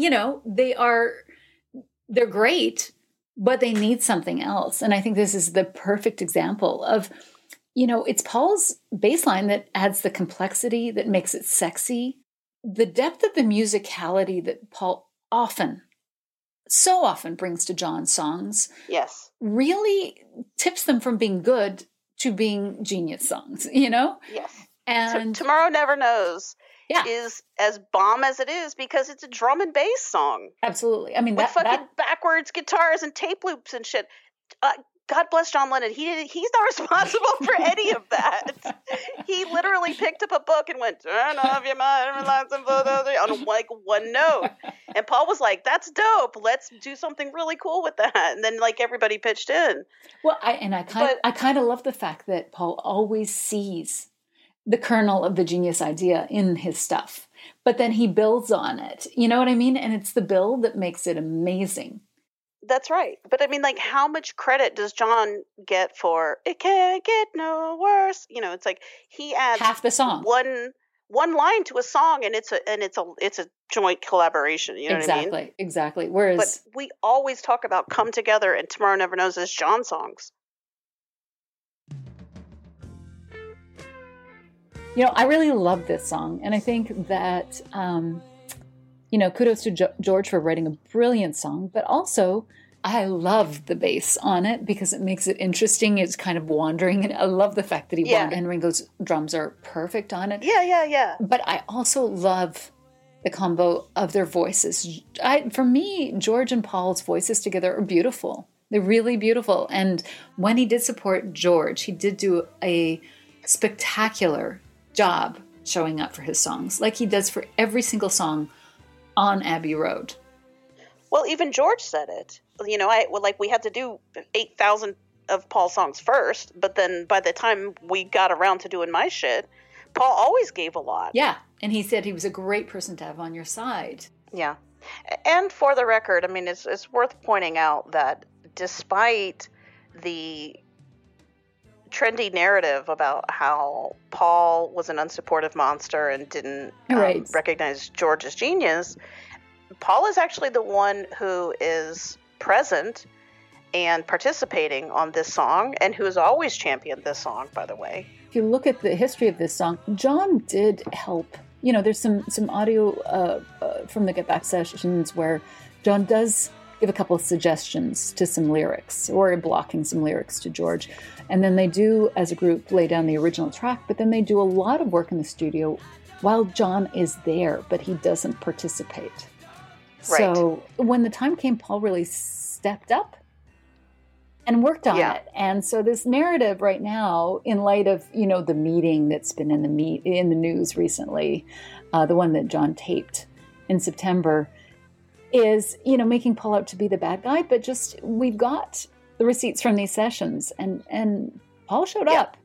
They're great, but they need something else. And I think this is the perfect example of, it's Paul's bass line that adds the complexity, that makes it sexy. The depth of the musicality that Paul so often brings to John's songs. Yes. Really tips them from being good to being genius songs, Yes. And Tomorrow Never Knows yeah. is as bomb as it is because it's a drum and bass song. Absolutely. I mean, with fucking backwards guitars and tape loops and shit. God bless John Lennon. He's not responsible for any of that. He literally picked up a book and went, turn off your mind, relax and on like one note. And Paul was like, that's dope. Let's do something really cool with that. And then like everybody pitched in. Well, I kind of love the fact that Paul always sees the kernel of the genius idea in his stuff, but then he builds on it. You know what I mean? And it's the build that makes it amazing. That's right. But I mean, like, how much credit does John get for "It Can't Get No Worse"? It's like he adds half the song, one line to a song, and it's a joint collaboration. You know what I mean? Exactly. Whereas, but we always talk about "Come Together" and "Tomorrow Never Knows" as John songs. I really love this song, and I think that. Kudos to George for writing a brilliant song, but also I love the bass on it because it makes it interesting. It's kind of wandering, and I love the fact that he wandered, and Ringo's drums are perfect on it. Yeah. But I also love the combo of their voices. For me, George and Paul's voices together are beautiful. They're really beautiful. And when he did support George, he did do a spectacular job showing up for his songs, like he does for every single song on Abbey Road. Well, even George said it. We had to do 8,000 of Paul's songs first, but then by the time we got around to doing my shit, Paul always gave a lot. Yeah, and he said he was a great person to have on your side. Yeah. And for the record, I mean, it's worth pointing out that despite the trendy narrative about how Paul was an unsupportive monster and didn't recognize George's genius, Paul is actually the one who is present and participating on this song and who has always championed this song, by the way. If you look at the history of this song, John did help. There's some audio from the Get Back sessions where John does give a couple of suggestions to some lyrics or blocking some lyrics to George. And then they do, as a group, lay down the original track, but then they do a lot of work in the studio while John is there, but he doesn't participate. Right. So when the time came, Paul really stepped up and worked on it. And so this narrative right now, in light of, the meeting that's been in the news recently, the one that John taped in September, is, making Paul out to be the bad guy, but just we've got the receipts from these sessions, and Paul showed up.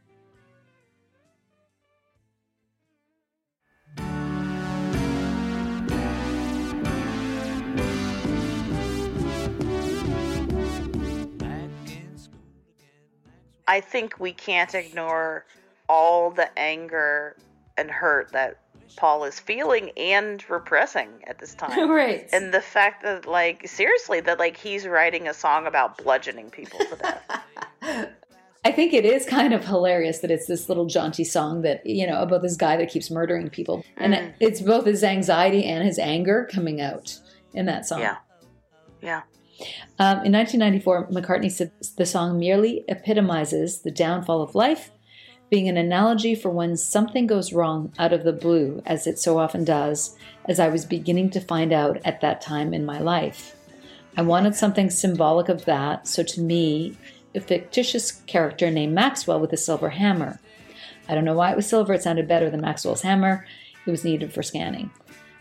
I think we can't ignore all the anger and hurt that Paul is feeling and repressing at this time. Right. And the fact that, seriously, that, he's writing a song about bludgeoning people to death. I think it is kind of hilarious that it's this little jaunty song that, about this guy that keeps murdering people. And it's both his anxiety and his anger coming out in that song. Yeah. In 1994, McCartney said the song merely epitomizes the downfall of life, being an analogy for when something goes wrong out of the blue, as it so often does, as I was beginning to find out at that time in my life. I wanted something symbolic of that, so to me, a fictitious character named Maxwell with a silver hammer. I don't know why it was silver. It sounded better than Maxwell's hammer. It was needed for scanning.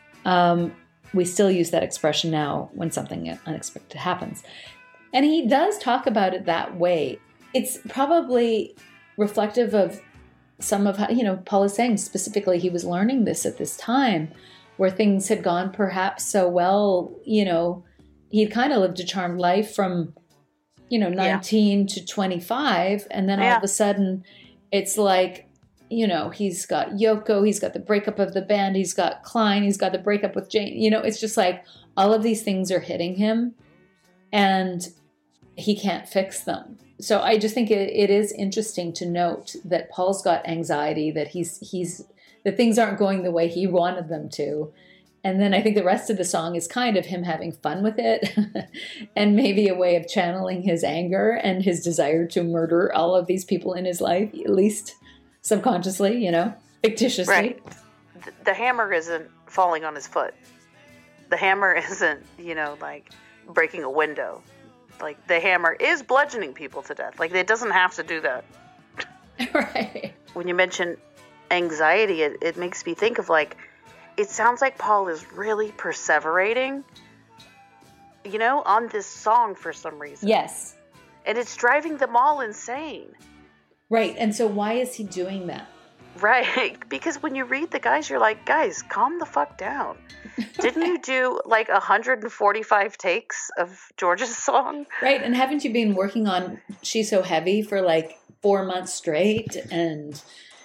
We still use that expression now when something unexpected happens. And he does talk about it that way. It's probably reflective of some of how, Paul is saying specifically he was learning this at this time where things had gone perhaps so well, he'd kind of lived a charmed life from, 19 to 25. And then all of a sudden it's like, he's got Yoko, he's got the breakup of the band, he's got Klein, he's got the breakup with Jane. It's just like all of these things are hitting him and he can't fix them. So I just think it is interesting to note that Paul's got anxiety, that that things aren't going the way he wanted them to. And then I think the rest of the song is kind of him having fun with it and maybe a way of channeling his anger and his desire to murder all of these people in his life, at least subconsciously, fictitiously. Right. The hammer isn't falling on his foot. The hammer isn't, like breaking a window. Like the hammer is bludgeoning people to death. Like it doesn't have to do that. Right. When you mention anxiety, it makes me think of it sounds like Paul is really perseverating, on this song for some reason. Yes. And it's driving them all insane. Right. And so why is he doing that? Right. Because when you read the guys, you're like, guys, calm the fuck down. Didn't you do 145 takes of George's song? Right. And haven't you been working on She's So Heavy for 4 months straight? And,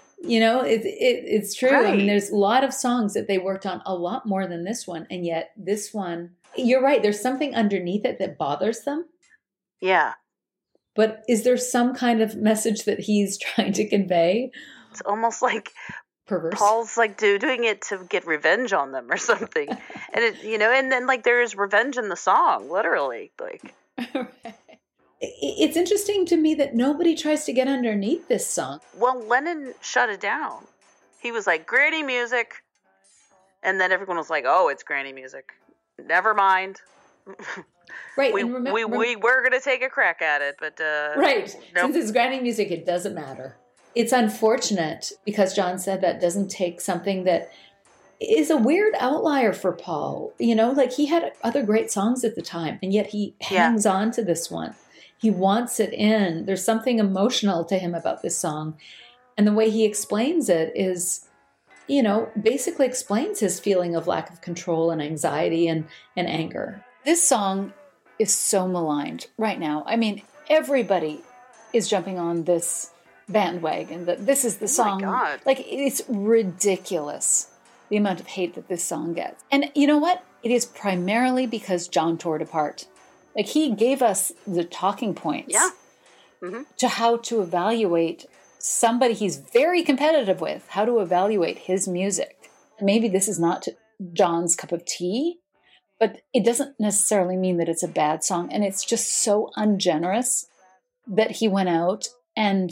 it's true. Right. I mean, there's a lot of songs that they worked on a lot more than this one. And yet this one, you're right. There's something underneath it that bothers them. Yeah. But is there some kind of message that he's trying to convey? It's almost like perverse. Paul's doing it to get revenge on them or something. And it, and then there is revenge in the song, literally. Right. It's interesting to me that nobody tries to get underneath this song. Well, Lennon shut it down. He was like, granny music. And then everyone was like, oh, it's granny music. Never mind. Right. We were going to take a crack at it, but... right. Nope. Since it's granny music, it doesn't matter. It's unfortunate because John said that doesn't take something that is a weird outlier for Paul. He had other great songs at the time, and yet he hangs on to this one. He wants it in. There's something emotional to him about this song. And the way he explains it is, basically explains his feeling of lack of control and anxiety and anger. This song is so maligned right now. I mean, everybody is jumping on this bandwagon that this is the song. Oh my God. It's ridiculous, the amount of hate that this song gets. And you know what? It is primarily because John tore it apart. He gave us the talking points to how to evaluate somebody he's very competitive with, how to evaluate his music. Maybe this is not John's cup of tea, but it doesn't necessarily mean that it's a bad song. And it's just so ungenerous that he went out and,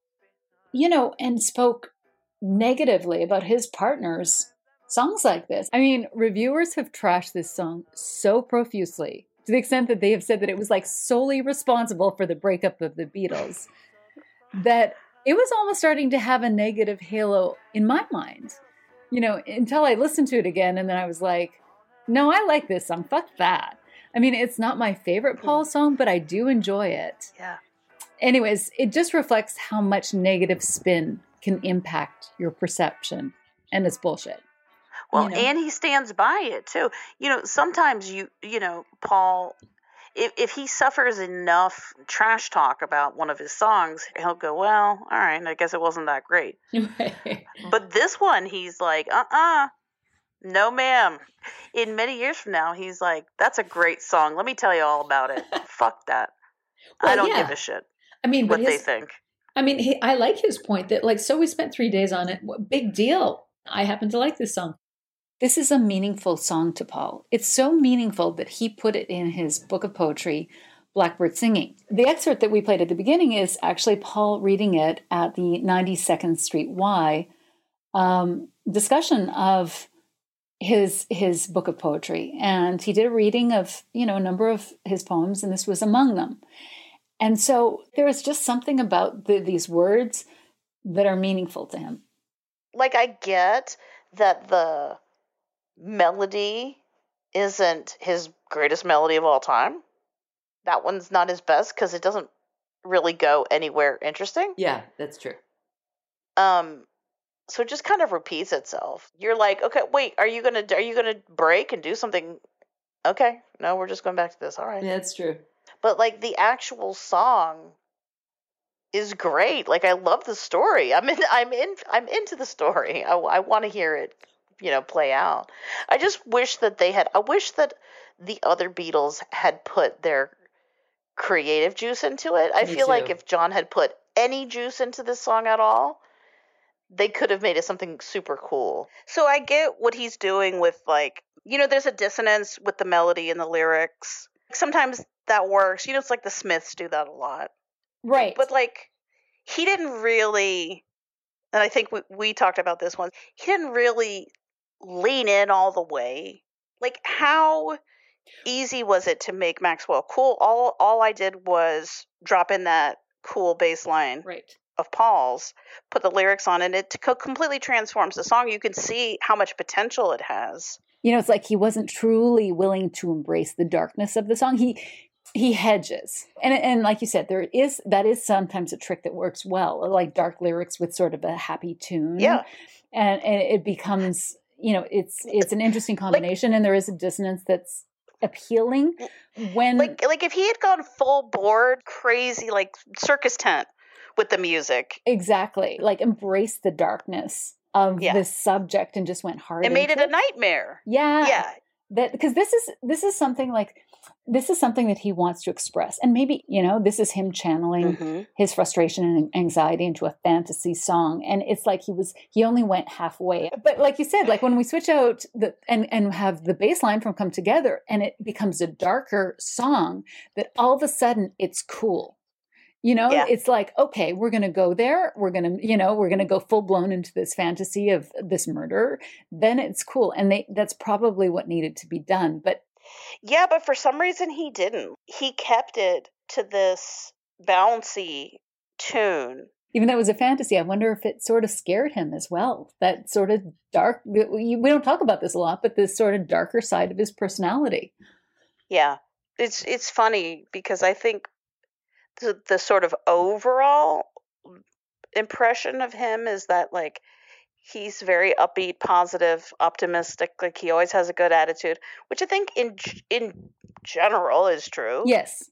and spoke negatively about his partner's songs like this. I mean, reviewers have trashed this song so profusely, to the extent that they have said that it was solely responsible for the breakup of the Beatles, that it was almost starting to have a negative halo in my mind, until I listened to it again. And then I was like, no, I like this song. Fuck that. I mean, it's not my favorite Paul song, but I do enjoy it. Yeah. Anyways, it just reflects how much negative spin can impact your perception. And it's bullshit. Well, and he stands by it too. Sometimes Paul, if he suffers enough trash talk about one of his songs, he'll go, well, all right, I guess it wasn't that great. But this one, he's like, no, ma'am. In many years from now, he's like, that's a great song. Let me tell you all about it. Fuck that. Well, I don't give a shit. I mean, what they think. I mean, I like his point that so we spent 3 days on it. Big deal. I happen to like this song. This is a meaningful song to Paul. It's so meaningful that he put it in his book of poetry Blackbird Singing. The excerpt that we played at the beginning is actually Paul reading it at the 92nd Street Y discussion of his book of poetry. And he did a reading of, a number of his poems, and this was among them. And so there is just something about these words that are meaningful to him. Like, I get that the melody isn't his greatest melody of all time. That one's not his best because it doesn't really go anywhere interesting. Yeah, that's true. So it just kind of repeats itself. You're like, okay, wait, are you gonna break and do something? Okay, no, we're just going back to this. All right, yeah, that's true. But like the actual song is great. Like, I love the story. I'm into the story. I want to hear it, play out. I just wish that I wish that the other Beatles had put their creative juice into it. I feel like if John had put any juice into this song at all, they could have made it something super cool. So I get what he's doing with, like, there's a dissonance with the melody and the lyrics. Sometimes that works. It's like the Smiths do that a lot. Right. But, like, he didn't really, and I think we talked about this one, he didn't really lean in all the way. Like, how easy was it to make Maxwell cool? All I did was drop in that cool bass line. Right. Of Paul's, put the lyrics on, and it completely transforms the song. You can see how much potential it has. It's like he wasn't truly willing to embrace the darkness of the song. He hedges. And like you said, that is sometimes a trick that works well, like dark lyrics with sort of a happy tune. Yeah. And it becomes, it's an interesting combination, and there is a dissonance that's appealing when like if he had gone full board crazy, like circus tent with the music. Exactly. Like embrace the darkness of this subject and just went hard. It made it a nightmare. Yeah. Yeah. Because this is something that he wants to express. And maybe, this is him channeling his frustration and anxiety into a fantasy song. And it's like he only went halfway. But like you said, like when we switch out and have the bass line from Come Together, and it becomes a darker song, that all of a sudden it's cool. It's like, okay, we're going to go there. We're going to go full blown into this fantasy of this murder. Then it's cool. And that's probably what needed to be done. But for some reason he didn't. He kept it to this bouncy tune. Even though it was a fantasy, I wonder if it sort of scared him as well. That sort of dark, we don't talk about this a lot, but this sort of darker side of his personality. Yeah. It's funny because I think the sort of overall impression of him is that, like, he's very upbeat, positive, optimistic. Like, he always has a good attitude, which I think in general is true. Yes.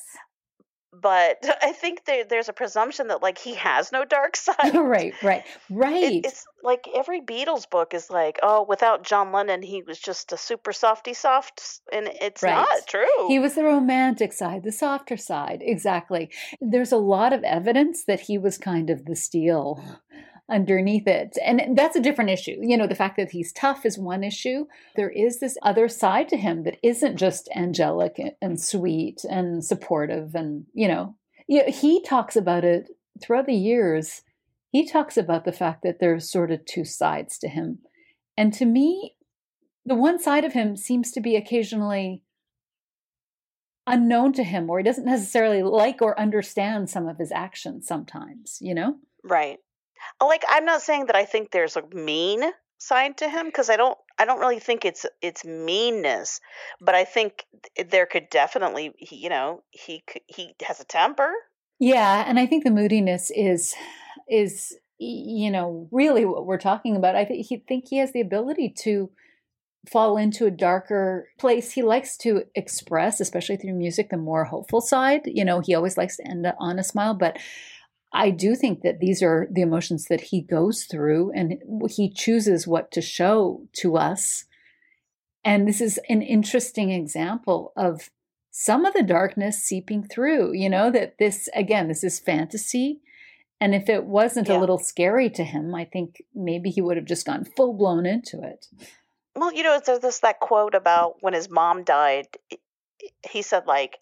But I think there's a presumption that, like, he has no dark side. Right. It's like every Beatles book is like, oh, without John Lennon, he was just a super softy soft, and it's not true. He was the romantic side, the softer side. Exactly. There's a lot of evidence that he was kind of the steel underneath it. And that's a different issue. The fact that he's tough is one issue. There is this other side to him that isn't just angelic and sweet and supportive. And, he talks about it throughout the years. He talks about the fact that there's sort of two sides to him. And to me, the one side of him seems to be occasionally unknown to him, or he doesn't necessarily like or understand some of his actions sometimes, Right. Like, I'm not saying that I think there's a mean side to him, because I don't really think it's meanness, but I think there could definitely, he has a temper. Yeah, and I think the moodiness is really what we're talking about. I think he has the ability to fall into a darker place. He likes to express, especially through music, the more hopeful side. He always likes to end on a smile, but I do think that these are the emotions that he goes through, and he chooses what to show to us. And this is an interesting example of some of the darkness seeping through, that this is fantasy. And if it wasn't a little scary to him, I think maybe he would have just gone full blown into it. Well, there's that quote about when his mom died. He said, like,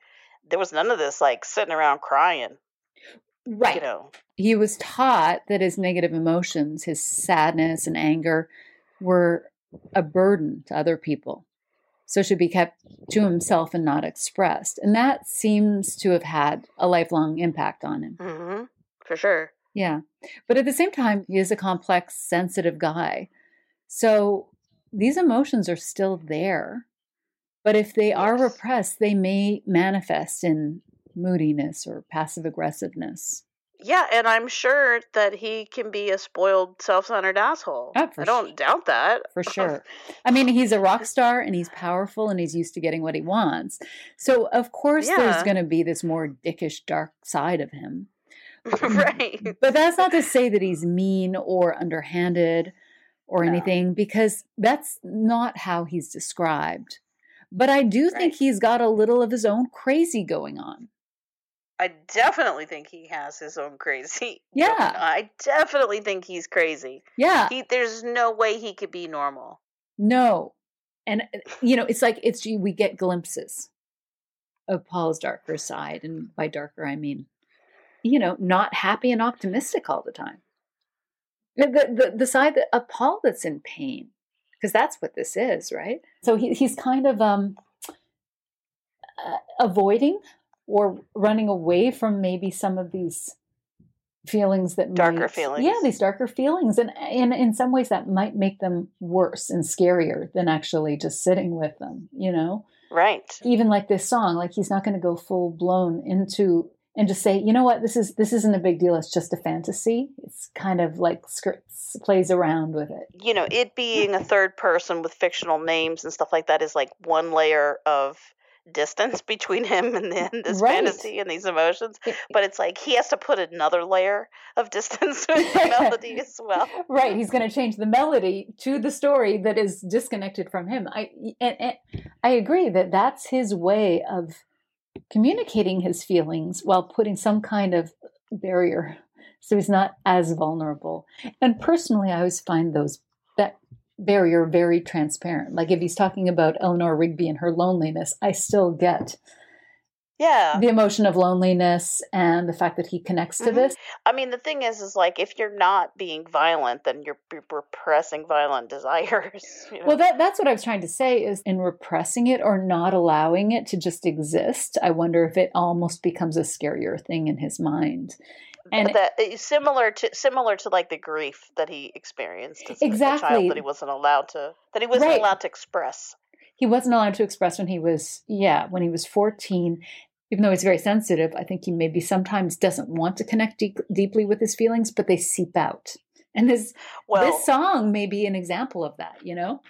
there was none of this like sitting around crying. Right. You know. He was taught that his negative emotions, his sadness and anger, were a burden to other people. So should be kept to himself and not expressed. And that seems to have had a lifelong impact on him. Mm-hmm. For sure. Yeah. But at the same time, he is a complex, sensitive guy. So these emotions are still there. But if they are repressed, they may manifest in moodiness or passive aggressiveness. Yeah, and I'm sure that he can be a spoiled, self-centered asshole. I don't doubt that. For sure. I mean, he's a rock star and he's powerful and he's used to getting what he wants. So, of course, there's going to be this more dickish, dark side of him. Right. But that's not to say that he's mean or underhanded or anything, because that's not how he's described. But I do think he's got a little of his own crazy going on. I definitely think he has his own crazy. Yeah. I definitely think he's crazy. Yeah. There's no way he could be normal. No. And, it's like we get glimpses of Paul's darker side. And by darker, I mean, not happy and optimistic all the time. The side of Paul that's in pain, because that's what this is, right? So he's kind of avoiding or running away from maybe some of these feelings that darker feelings. Yeah, these darker feelings. And in some ways that might make them worse and scarier than actually just sitting with them, Right. Even like this song, like he's not going to go full blown into and just say, you know what, this isn't a big deal. It's just a fantasy. It's kind of like plays around with it. It being a third person with fictional names and stuff like that is like one layer of distance between him and this fantasy and these emotions, but it's like he has to put another layer of distance with the melody as well. Right, he's going to change the melody to the story that is disconnected from him. I agree that that's his way of communicating his feelings while putting some kind of barrier so he's not as vulnerable. And personally, I always find that barrier very transparent. Like if he's talking about Eleanor Rigby and her loneliness, I still get the emotion of loneliness and the fact that he connects to this. I mean, the thing is like if you're not being violent, then you're repressing violent desires. Well, that's what I was trying to say is in repressing it or not allowing it to just exist, I wonder if it almost becomes a scarier thing in his mind. And that similar to like the grief that he experienced as a child that he wasn't allowed to express. He wasn't allowed to express when he was 14. Even though he's very sensitive, I think he maybe sometimes doesn't want to connect deeply with his feelings, but they seep out. And this song may be an example of that,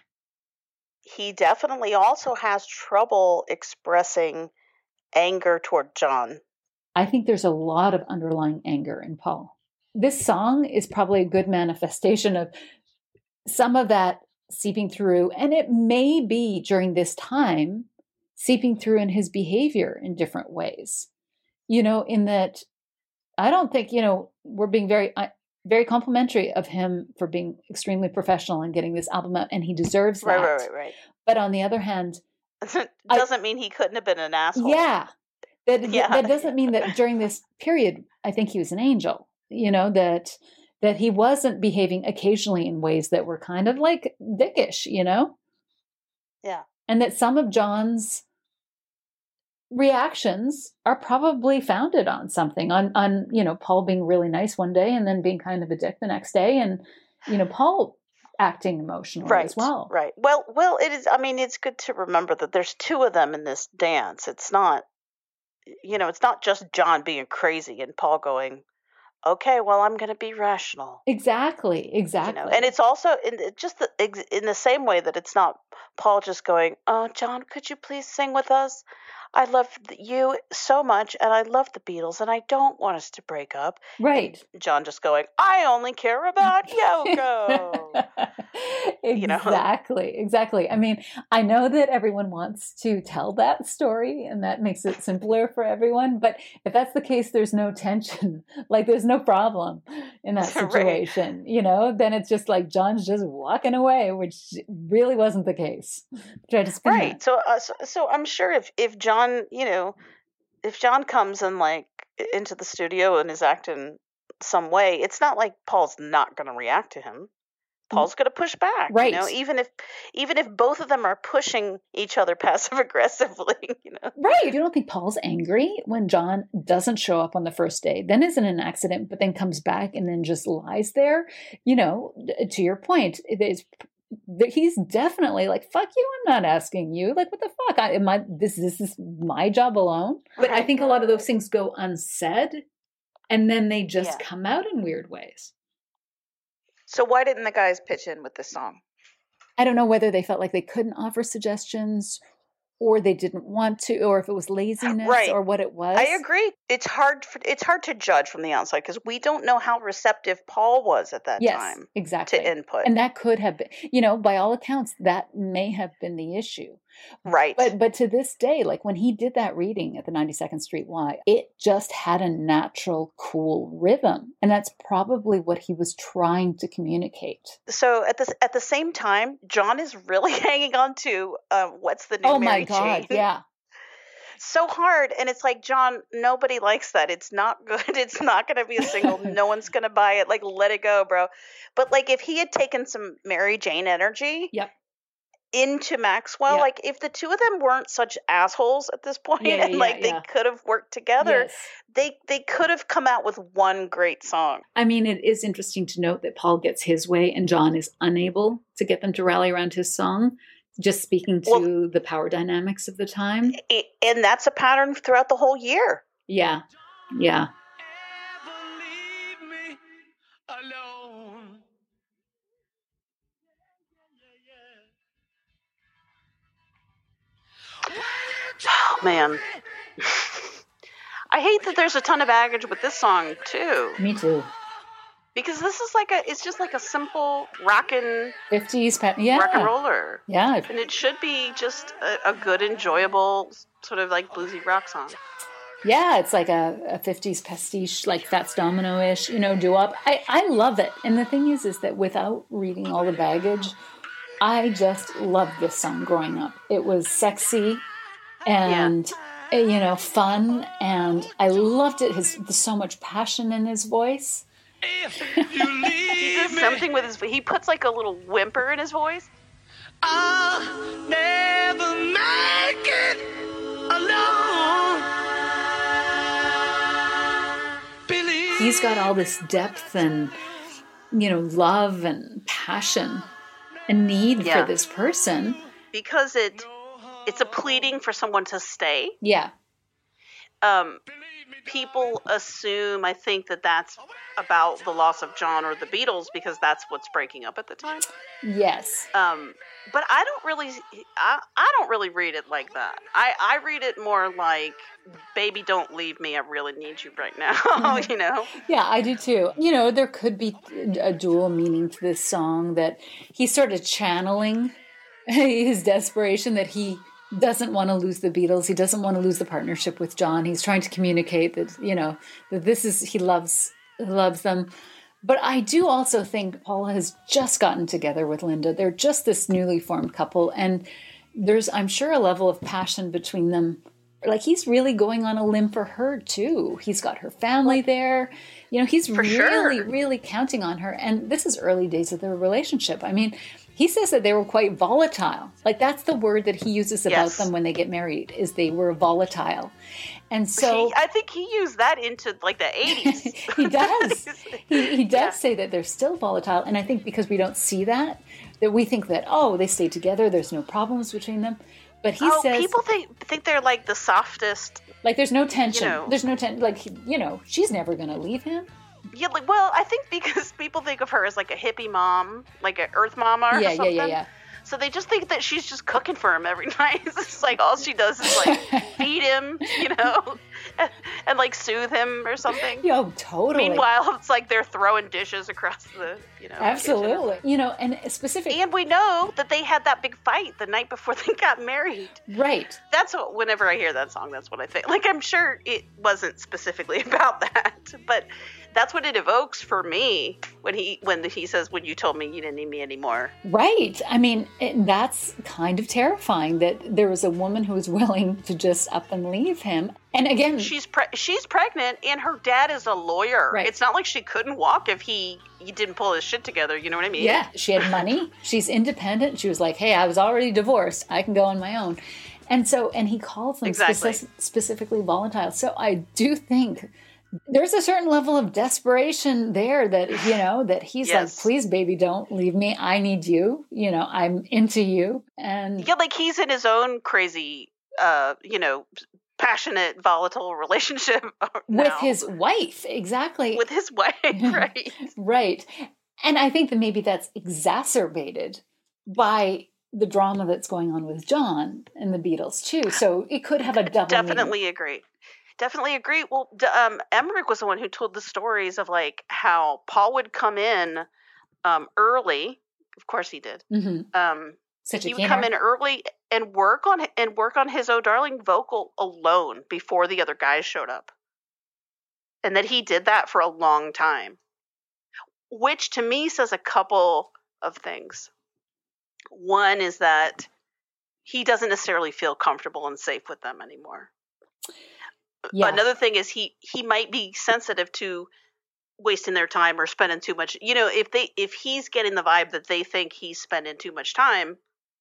He definitely also has trouble expressing anger toward John. I think there's a lot of underlying anger in Paul. This song is probably a good manifestation of some of that seeping through, and it may be during this time seeping through in his behavior in different ways. In that I don't think, we're being very, very complimentary of him for being extremely professional and getting this album out, and he deserves that. Right. But on the other hand, doesn't mean he couldn't have been an asshole. Yeah. That doesn't mean that during this period, I think he was an angel, that he wasn't behaving occasionally in ways that were kind of like dickish, Yeah. And that some of John's reactions are probably founded on something, on Paul being really nice one day and then being kind of a dick the next day. And, Paul acting emotionally as well. Right. Well, it is, it's good to remember that there's two of them in this dance. It's not, it's not just John being crazy and Paul going, okay, well, I'm going to be rational. Exactly. And it's also in the same way that it's not Paul just going, oh, John, could you please sing with us? I love you so much, and I love the Beatles, and I don't want us to break up. Right. And John just going, I only care about Yoko. Exactly. I mean, I know that everyone wants to tell that story, and that makes it simpler for everyone. But if that's the case, there's no tension. Like, there's no problem in that situation. Then it's just like John's just walking away, which really wasn't the case. Try to spin that. So I'm sure if John, if John comes and like into the studio and is acting some way, it's not like Paul's not going to react to him. Paul's going to push back, right? You know, even if both of them are pushing each other passive aggressively, you know, right? You don't think Paul's angry when John doesn't show up on the first day, then isn't an accident, but then comes back and then just lies there? You know, to your point, he's definitely like, fuck you, I'm not asking you. Like, what the fuck? This is my job alone. But I think a lot of those things go unsaid, and then they just come out in weird ways. So why didn't the guys pitch in with this song? I don't know whether they felt like they couldn't offer suggestions, or they didn't want to, or if it was laziness, or what it was. I agree. It's hard to judge from the outside because we don't know how receptive Paul was at that time. Exactly. To input. And that could have been, you know, by all accounts, that may have been the issue. Right. But to this day, like when he did that reading at the 92nd Street Y, it just had a natural, cool rhythm. And that's probably what he was trying to communicate. So at the same time, John is really hanging on to What's the New Mary Jane? Oh my God, yeah. So hard. And it's like, John, nobody likes that. It's not good. It's not going to be a single. No one's going to buy it. Like, let it go, bro. But like if he had taken some Mary Jane energy. Yep. Into Maxwell, like if the two of them weren't such assholes at this point, they could have worked together, they could have come out with one great song. I mean, it is interesting to note that Paul gets his way and John is unable to get them to rally around his song, just speaking to the power dynamics of the time. And that's a pattern throughout the whole year. Yeah. Oh, man. I hate that there's a ton of baggage with this song, too. Me too. Because this is it's just like a simple rockin' 50s rock and roller. Yeah. And it should be just a good, enjoyable, sort of like bluesy rock song. Yeah, it's like a 50s pastiche, like Fats Domino-ish, you know, doo-wop. I love it. And the thing is that without reading all the baggage, I just loved this song growing up. It was sexy and, you know, fun. And I loved it. There's so much passion in his voice. He does something with his voice. He puts like a little whimper in his voice. I'll never make it alone. He's got all this depth and, you know, love and passion and need for this person. Because it's a pleading for someone to stay. Yeah. People assume, I think, that that's about the loss of John or the Beatles because that's what's breaking up at the time. Yes. But I don't really read it like that. I read it more like, baby, don't leave me. I really need you right now, you know? Yeah, I do too. You know, there could be a dual meaning to this song that he's sort of channeling his desperation that he doesn't want to lose the Beatles. He doesn't want to lose the partnership with John. He's trying to communicate that, you know, that he loves them. But I do also think Paul has just gotten together with Linda. They're just this newly formed couple. And there's, I'm sure, a level of passion between them. Like, he's really going on a limb for her, too. He's got her family there. You know, he's really counting on her. And this is early days of their relationship. I mean, he says that they were quite volatile. Like, that's the word that he uses about them when they get married, is they were volatile. And so I think he used that into like the 80s. He does. He does say that they're still volatile. And I think because we don't see that we think that, they stay together. There's no problems between them. But he says people think they're like the softest. Like, there's no tension. You know, there's no tension. Like, you know, she's never going to leave him. Yeah, like, well, I think because people think of her as like a hippie mom, like an earth mama or something. Yeah. So they just think that she's just cooking for him every night. It's like all she does is like feed him, you know, and like soothe him or something. Yo, totally. Meanwhile, it's like they're throwing dishes across the, you know. Absolutely. kitchen. You know, and specifically. And we know that they had that big fight the night before they got married. Right. That's what, whenever I hear that song, that's what I think. Like, I'm sure it wasn't specifically about that, but that's what it evokes for me. when he says, "When you told me you didn't need me anymore." Right. I mean, that's kind of terrifying that there was a woman who was willing to just up and leave him. And again, she's pregnant, and her dad is a lawyer. Right. It's not like she couldn't walk if he didn't pull his shit together. You know what I mean? Yeah. She had money. She's independent. She was like, "Hey, I was already divorced. I can go on my own." And he calls them specifically volatile. So I do think there's a certain level of desperation there that, that he's like, "Please, baby, don't leave me. I need you. I'm into you." And yeah, like he's in his own crazy, passionate, volatile relationship with his wife. Exactly. With his wife, right. Right. And I think that maybe that's exacerbated by the drama that's going on with John and the Beatles too. So it could have a double Definitely meaning. agree. Definitely agree. Well, Emmerich was the one who told the stories of like how Paul would come in early. Of course he did. Mm-hmm. He would come in early and work on his "Oh Darling" vocal alone before the other guys showed up. And that he did that for a long time. Which to me says a couple of things. One is that he doesn't necessarily feel comfortable and safe with them anymore. Yeah. Another thing is he might be sensitive to wasting their time or spending too much. If he's getting the vibe that they think he's spending too much time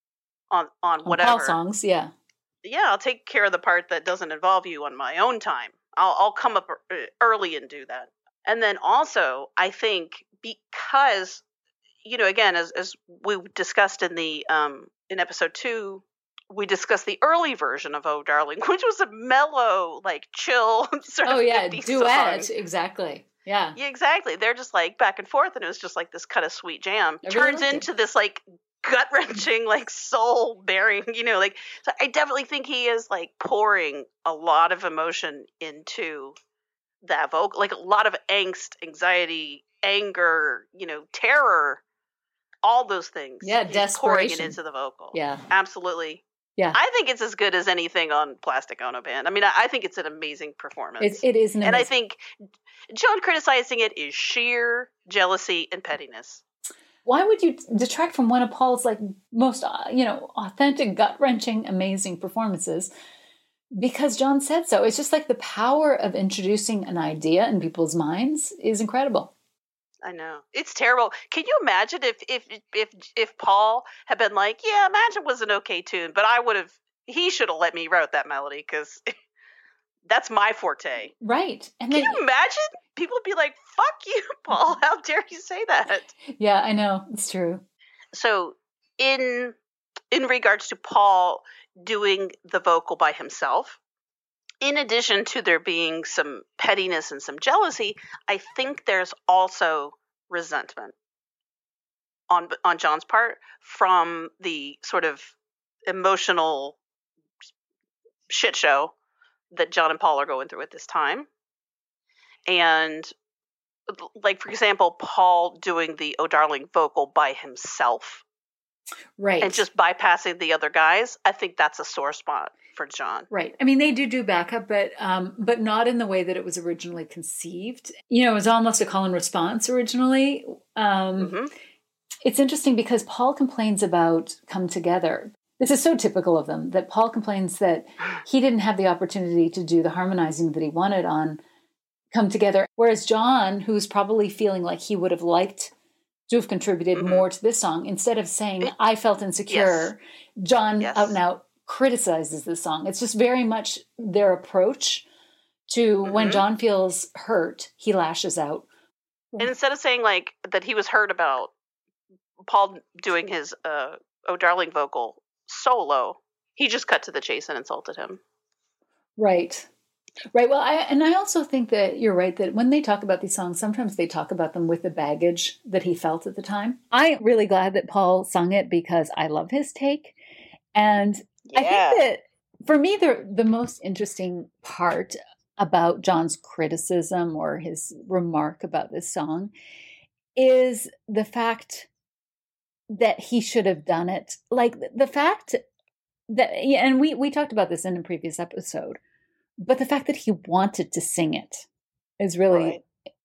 on whatever Paul songs, yeah, I'll take care of the part that doesn't involve you on my own time. I'll come up early and do that. And then also, I think because again, as we discussed in episode 2. We discussed the early version of "Oh Darling," which was a mellow, like chill sort of duet. song. Exactly. Yeah, exactly. They're just like back and forth, and it was just like this kind of sweet jam. Turns into this like gut wrenching, like soul bearing. So I definitely think he is like pouring a lot of emotion into that vocal, like a lot of angst, anxiety, anger, terror, all those things. Yeah, desperation. Pouring it into the vocal. Yeah, absolutely. Yeah, I think it's as good as anything on Plastic Ono Band. I mean, I think it's an amazing performance. It is, and I think John criticizing it is sheer jealousy and pettiness. Why would you detract from one of Paul's like most authentic, gut wrenching, amazing performances? Because John said so. It's just like the power of introducing an idea in people's minds is incredible. I know. It's terrible. Can you imagine if Paul had been like, "Yeah, Imagine was an okay tune, but he should have let me write that melody because that's my forte." Right. And Can you imagine? People would be like, "Fuck you, Paul. How dare you say that?" Yeah, I know. It's true. So in regards to Paul doing the vocal by himself, in addition to there being some pettiness and some jealousy, I think there's also resentment on John's part from the sort of emotional shit show that John and Paul are going through at this time. And like, for example, Paul doing the "Oh Darling" vocal by himself. Right. And just bypassing the other guys, I think that's a sore spot for John. Right. I mean, they do backup, but not in the way that it was originally conceived. It was almost a call and response originally. It's interesting because Paul complains about "Come Together." This is so typical of them, that Paul complains that he didn't have the opportunity to do the harmonizing that he wanted on "Come Together." Whereas John, who's probably feeling like he would have liked to have contributed more to this song, instead of saying, "I felt insecure," John out and out criticizes this song. It's just very much their approach to when John feels hurt, he lashes out. And instead of saying like that he was hurt about Paul doing his "Oh Darling" vocal solo, he just cut to the chase and insulted him. Right. Right. Well, I also think that you're right that when they talk about these songs, sometimes they talk about them with the baggage that he felt at the time. I'm really glad that Paul sung it because I love his take. And I think that for me, the most interesting part about John's criticism or his remark about this song is the fact that he should have done it. Like the fact that, and we talked about this in a previous episode, but the fact that he wanted to sing it is really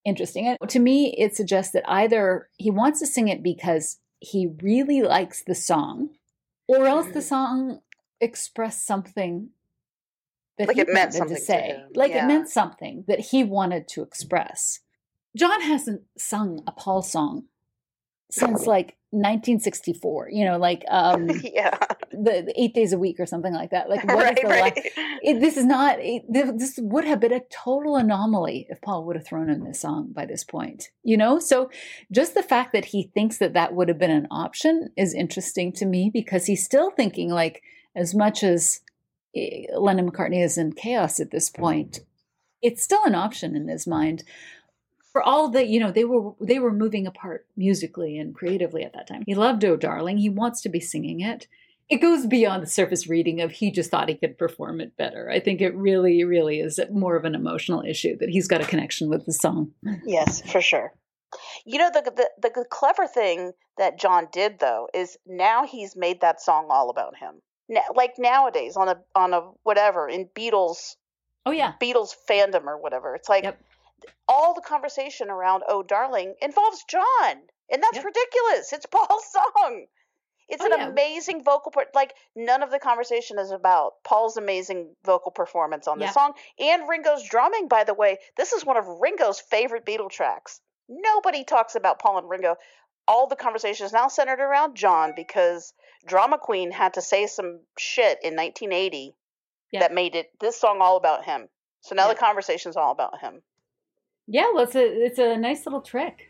interesting. And to me, it suggests that either he wants to sing it because he really likes the song, or else the song expressed something that like he it meant wanted something to say. to him. Like it meant something that he wanted to express. John hasn't sung a Paul song since like 1964, like the 8 days a week or something like that. Like what is the this would have been a total anomaly if Paul would have thrown in this song by this point, So just the fact that he thinks that would have been an option is interesting to me, because he's still thinking like, as much as Lennon McCartney is in chaos at this point, it's still an option in his mind. For all that, they were moving apart musically and creatively at that time. He loved Oh Darling. He wants to be singing it. It goes beyond the surface reading of he just thought he could perform it better. I think it really, really is more of an emotional issue, that he's got a connection with the song. Yes, for sure. The clever thing that John did, though, is now he's made that song all about him. Like nowadays on a whatever in Beatles. Oh yeah, Beatles fandom or whatever. It's like all the conversation around "Oh Darling" involves John, and that's ridiculous. It's Paul's song. It's an amazing vocal part. Like none of the conversation is about Paul's amazing vocal performance on the song and Ringo's drumming. By the way, this is one of Ringo's favorite Beatle tracks. Nobody talks about Paul and Ringo. All the conversation is now centered around John, because Drama Queen had to say some shit in 1980 that made this song all about him. So now the conversation's all about him. Yeah, well, it's a nice little trick.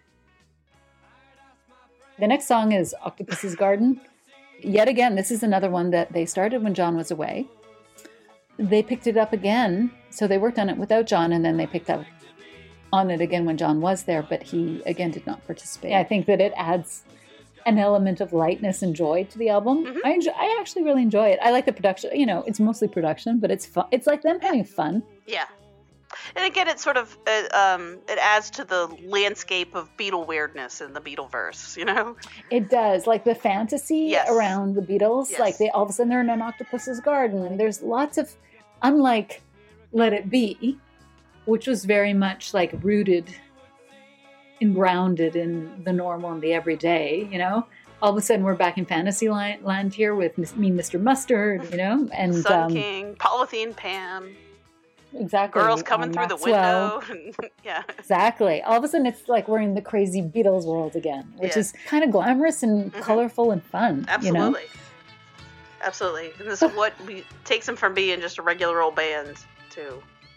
The next song is Octopus's Garden. Yet again, this is another one that they started when John was away. They picked it up again, so they worked on it without John, and then they picked up on it again when John was there, but he again did not participate. I think that it adds an element of lightness and joy to the album. Mm-hmm. I actually really enjoy it. I like the production. It's mostly production, but it's fun. It's like them having fun. Yeah. And again, it sort of it adds to the landscape of Beatle weirdness in the Beatleverse, It does, like the fantasy around the Beatles. Yes. Like they all of a sudden they're in an octopus's garden, and there's lots of, unlike Let It Be, which was very much like rooted and grounded in the normal and the everyday. All of a sudden we're back in fantasy land here with Mean Mr. Mustard, and Sun King, Polythene Pam. Exactly. Girls coming through Maxwell. the window. Yeah. Exactly. All of a sudden it's like we're in the crazy Beatles world again, which is kind of glamorous and colorful and fun. Absolutely. Absolutely. And this is what takes them from being just a regular old band to,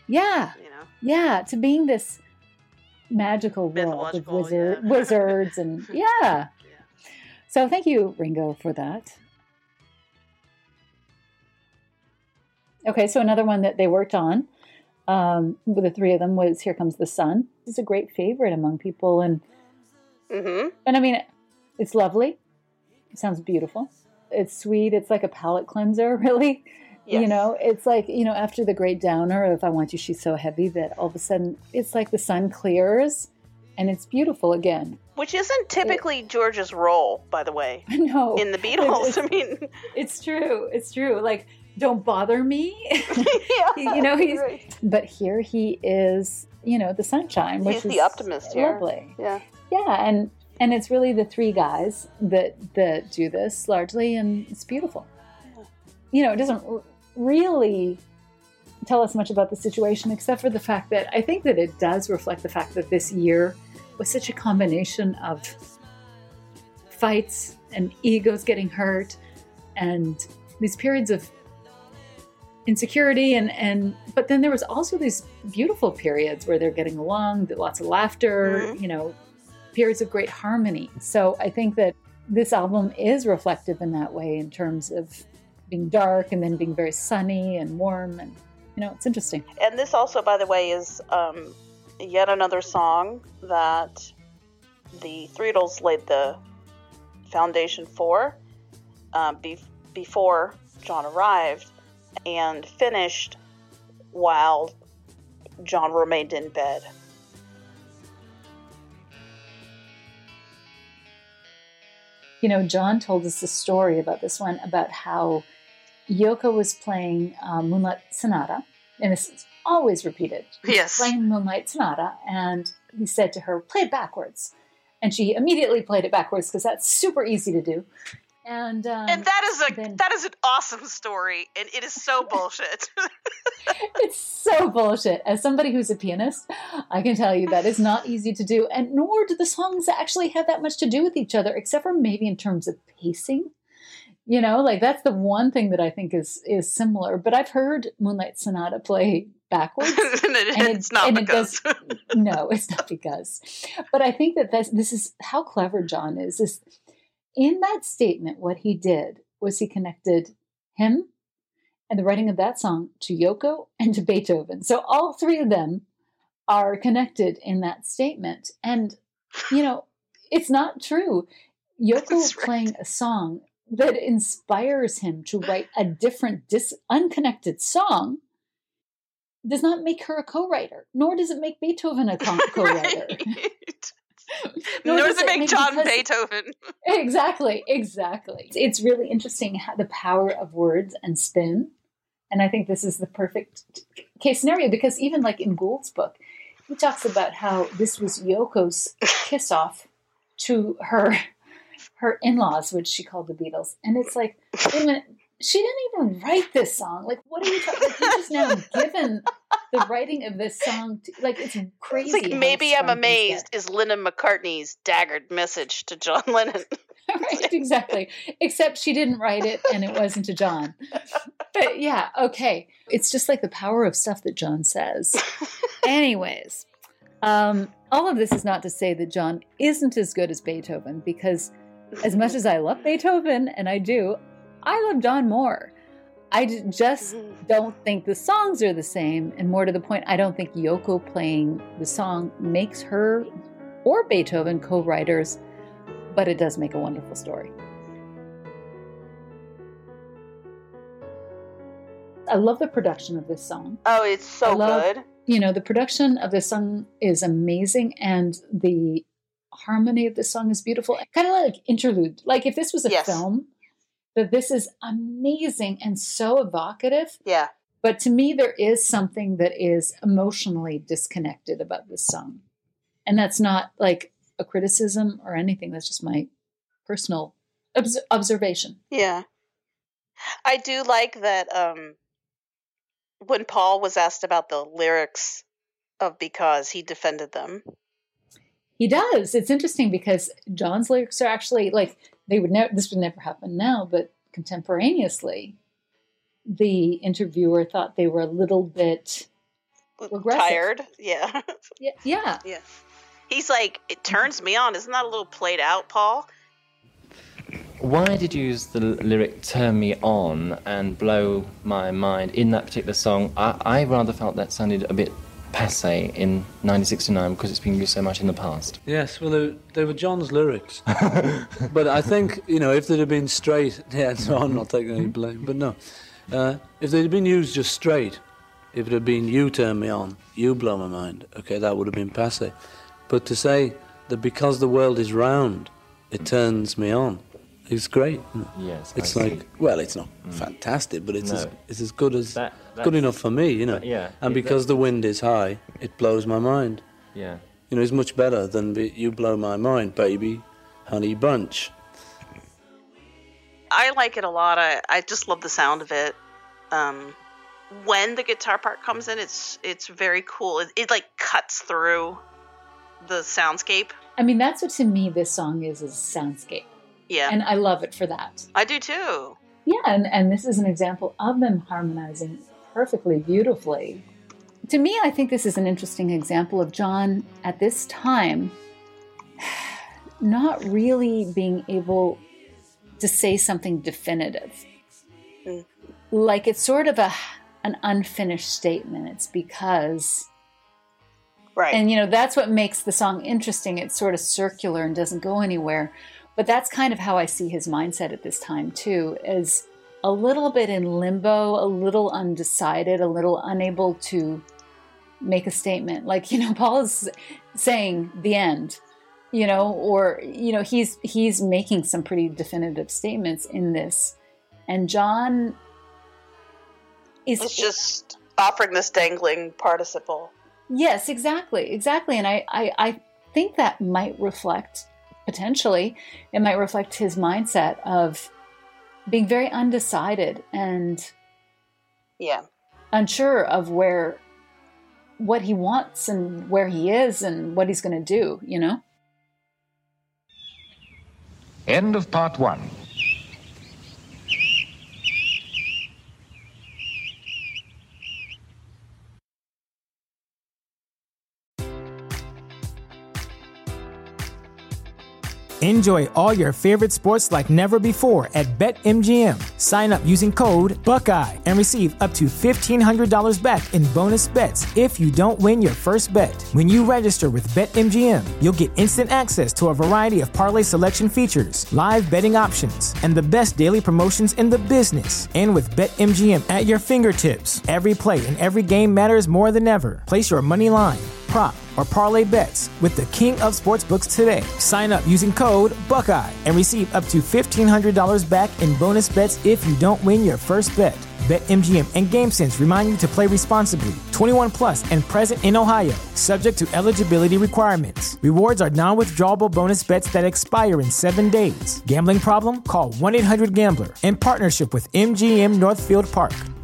to being this magical world of wizards and So thank you, Ringo, for that. Okay, so another one that they worked on with the three of them was Here Comes the Sun. It's a great favorite among people, and I mean, it's lovely. It sounds beautiful. It's sweet. It's like a palate cleanser, really. Yes. It's like, after the great downer of I Want You, She's So Heavy, that all of a sudden it's like the sun clears and it's beautiful again. Which isn't typically George's role, by the way. No. In the Beatles. It's true. It's true. Like, don't bother me. But here he is, the sunshine, which he's the optimist here. Lovely. Yeah. Yeah. And it's really the three guys that do this largely, and it's beautiful. It doesn't really tell us much about the situation, except for the fact that I think that it does reflect the fact that this year was such a combination of fights and egos getting hurt and these periods of insecurity but then there was also these beautiful periods where they're getting along, lots of laughter, periods of great harmony. So I think that this album is reflective in that way, in terms of being dark and then being very sunny and warm, and it's interesting. And this also, by the way, is yet another song that the Threedles laid the foundation for before John arrived, and finished while John remained in bed. John told us a story about this one, about how Yoko was playing Moonlight Sonata, and this is always repeated. Yes. Playing Moonlight Sonata, and he said to her, play it backwards. And she immediately played it backwards because that's super easy to do. And that is an awesome story, and it is so bullshit. It's so bullshit. As somebody who's a pianist, I can tell you that is not easy to do, and nor do the songs actually have that much to do with each other, except for maybe in terms of pacing. You know, like that's the one thing that I think is similar. But I've heard Moonlight Sonata play backwards, it's not because. No, it's not because. But I think that this is how clever John is. In that statement, what he did was he connected him and the writing of that song to Yoko and to Beethoven. So all three of them are connected in that statement. And, you know, it's not true. Yoko playing a song that inspires him to write a different, unconnected song does not make her a co-writer, nor does it make Beethoven a co-writer. Right. Nor does it make John Beethoven. Exactly. It's really interesting how the power of words and spin. And I think this is the perfect case scenario, because even like in Gould's book, he talks about how this was Yoko's kiss off to her in-laws, which she called the Beatles. And it's like, wait a minute, she didn't even write this song. Like, what are you talking about? Like, you just now given the writing of this song. Like, it's crazy. It's like, maybe I'm amazed is Lennon McCartney's daggered message to John Lennon. Right, exactly. Except she didn't write it and it wasn't to John. But yeah, okay. It's just like the power of stuff that John says. Anyways, all of this is not to say that John isn't as good as Beethoven, because as much as I love Beethoven, and I do, I love John more. I just don't think the songs are the same. And more to the point, I don't think Yoko playing the song makes her or Beethoven co-writers, but it does make a wonderful story. I love the production of this song. Oh, it's so good. You know, the production of this song is amazing, and the harmony of this song is beautiful. Kind of like interlude. Like if this was a film, that this is amazing and so evocative. Yeah. But to me, there is something that is emotionally disconnected about this song. And that's not like a criticism or anything. That's just my personal observation. Yeah. I do like that when Paul was asked about the lyrics of Because, he defended them. He does. It's interesting because John's lyrics are actually like, this would never happen now, but contemporaneously, the interviewer thought they were a little bit regressive. Tired. Yeah. Yeah. He's like, it turns me on. Isn't that a little played out, Paul? Why did you use the lyric "turn me on" and "blow my mind" in that particular song? I rather felt that sounded a bit passé in 1969 because it's been used so much in the past. Yes, well, they were John's lyrics. But I think, you know, if they'd have been straight... Yeah, no, I'm not taking any blame, but no. If they'd been used just straight, if it had been "you turn me on, you blow my mind," okay, that would have been passé. But to say that because the world is round, it turns me on, it's great. Yes, it's like, well, it's not fantastic, but it's as good as good enough for me, you know. And because the wind is high, it blows my mind. Yeah, you know, it's much better than "you blow my mind, baby, honey bunch." I like it a lot. I just love the sound of it. When the guitar part comes in, it's very cool. It like cuts through the soundscape. I mean, that's what to me this song is a soundscape. Yeah. And I love it for that. I do too. Yeah, and this is an example of them harmonizing perfectly, beautifully. To me, I think this is an interesting example of John at this time not really being able to say something definitive. Like it's sort of an unfinished statement. It's because... Right. And, you know, that's what makes the song interesting. It's sort of circular and doesn't go anywhere. But that's kind of how I see his mindset at this time, too, as a little bit in limbo, a little undecided, a little unable to make a statement. Like, you know, Paul is saying the end, you know, or, you know, he's making some pretty definitive statements in this. And John is... It's just offering this dangling participle. Yes, exactly. And I think that might reflect, potentially, it might reflect his mindset of being very undecided and unsure of what he wants and where he is and what he's going to do, you know? End of part 1. Enjoy all your favorite sports like never before at BetMGM. Sign up using code Buckeye and receive up to $1,500 back in bonus bets if you don't win your first bet. When you register with BetMGM, you'll get instant access to a variety of parlay selection features, live betting options, and the best daily promotions in the business. And with BetMGM at your fingertips, every play and every game matters more than ever. Place your money line, prop, or parlay bets with the king of sportsbooks today. Sign up using code Buckeye and receive up to $1,500 back in bonus bets if you don't win your first bet. BetMGM and GameSense remind you to play responsibly. 21 plus and present in Ohio, subject to eligibility requirements. Rewards are non-withdrawable bonus bets that expire in 7 days. Gambling problem? Call 1-800-GAMBLER in partnership with MGM Northfield Park.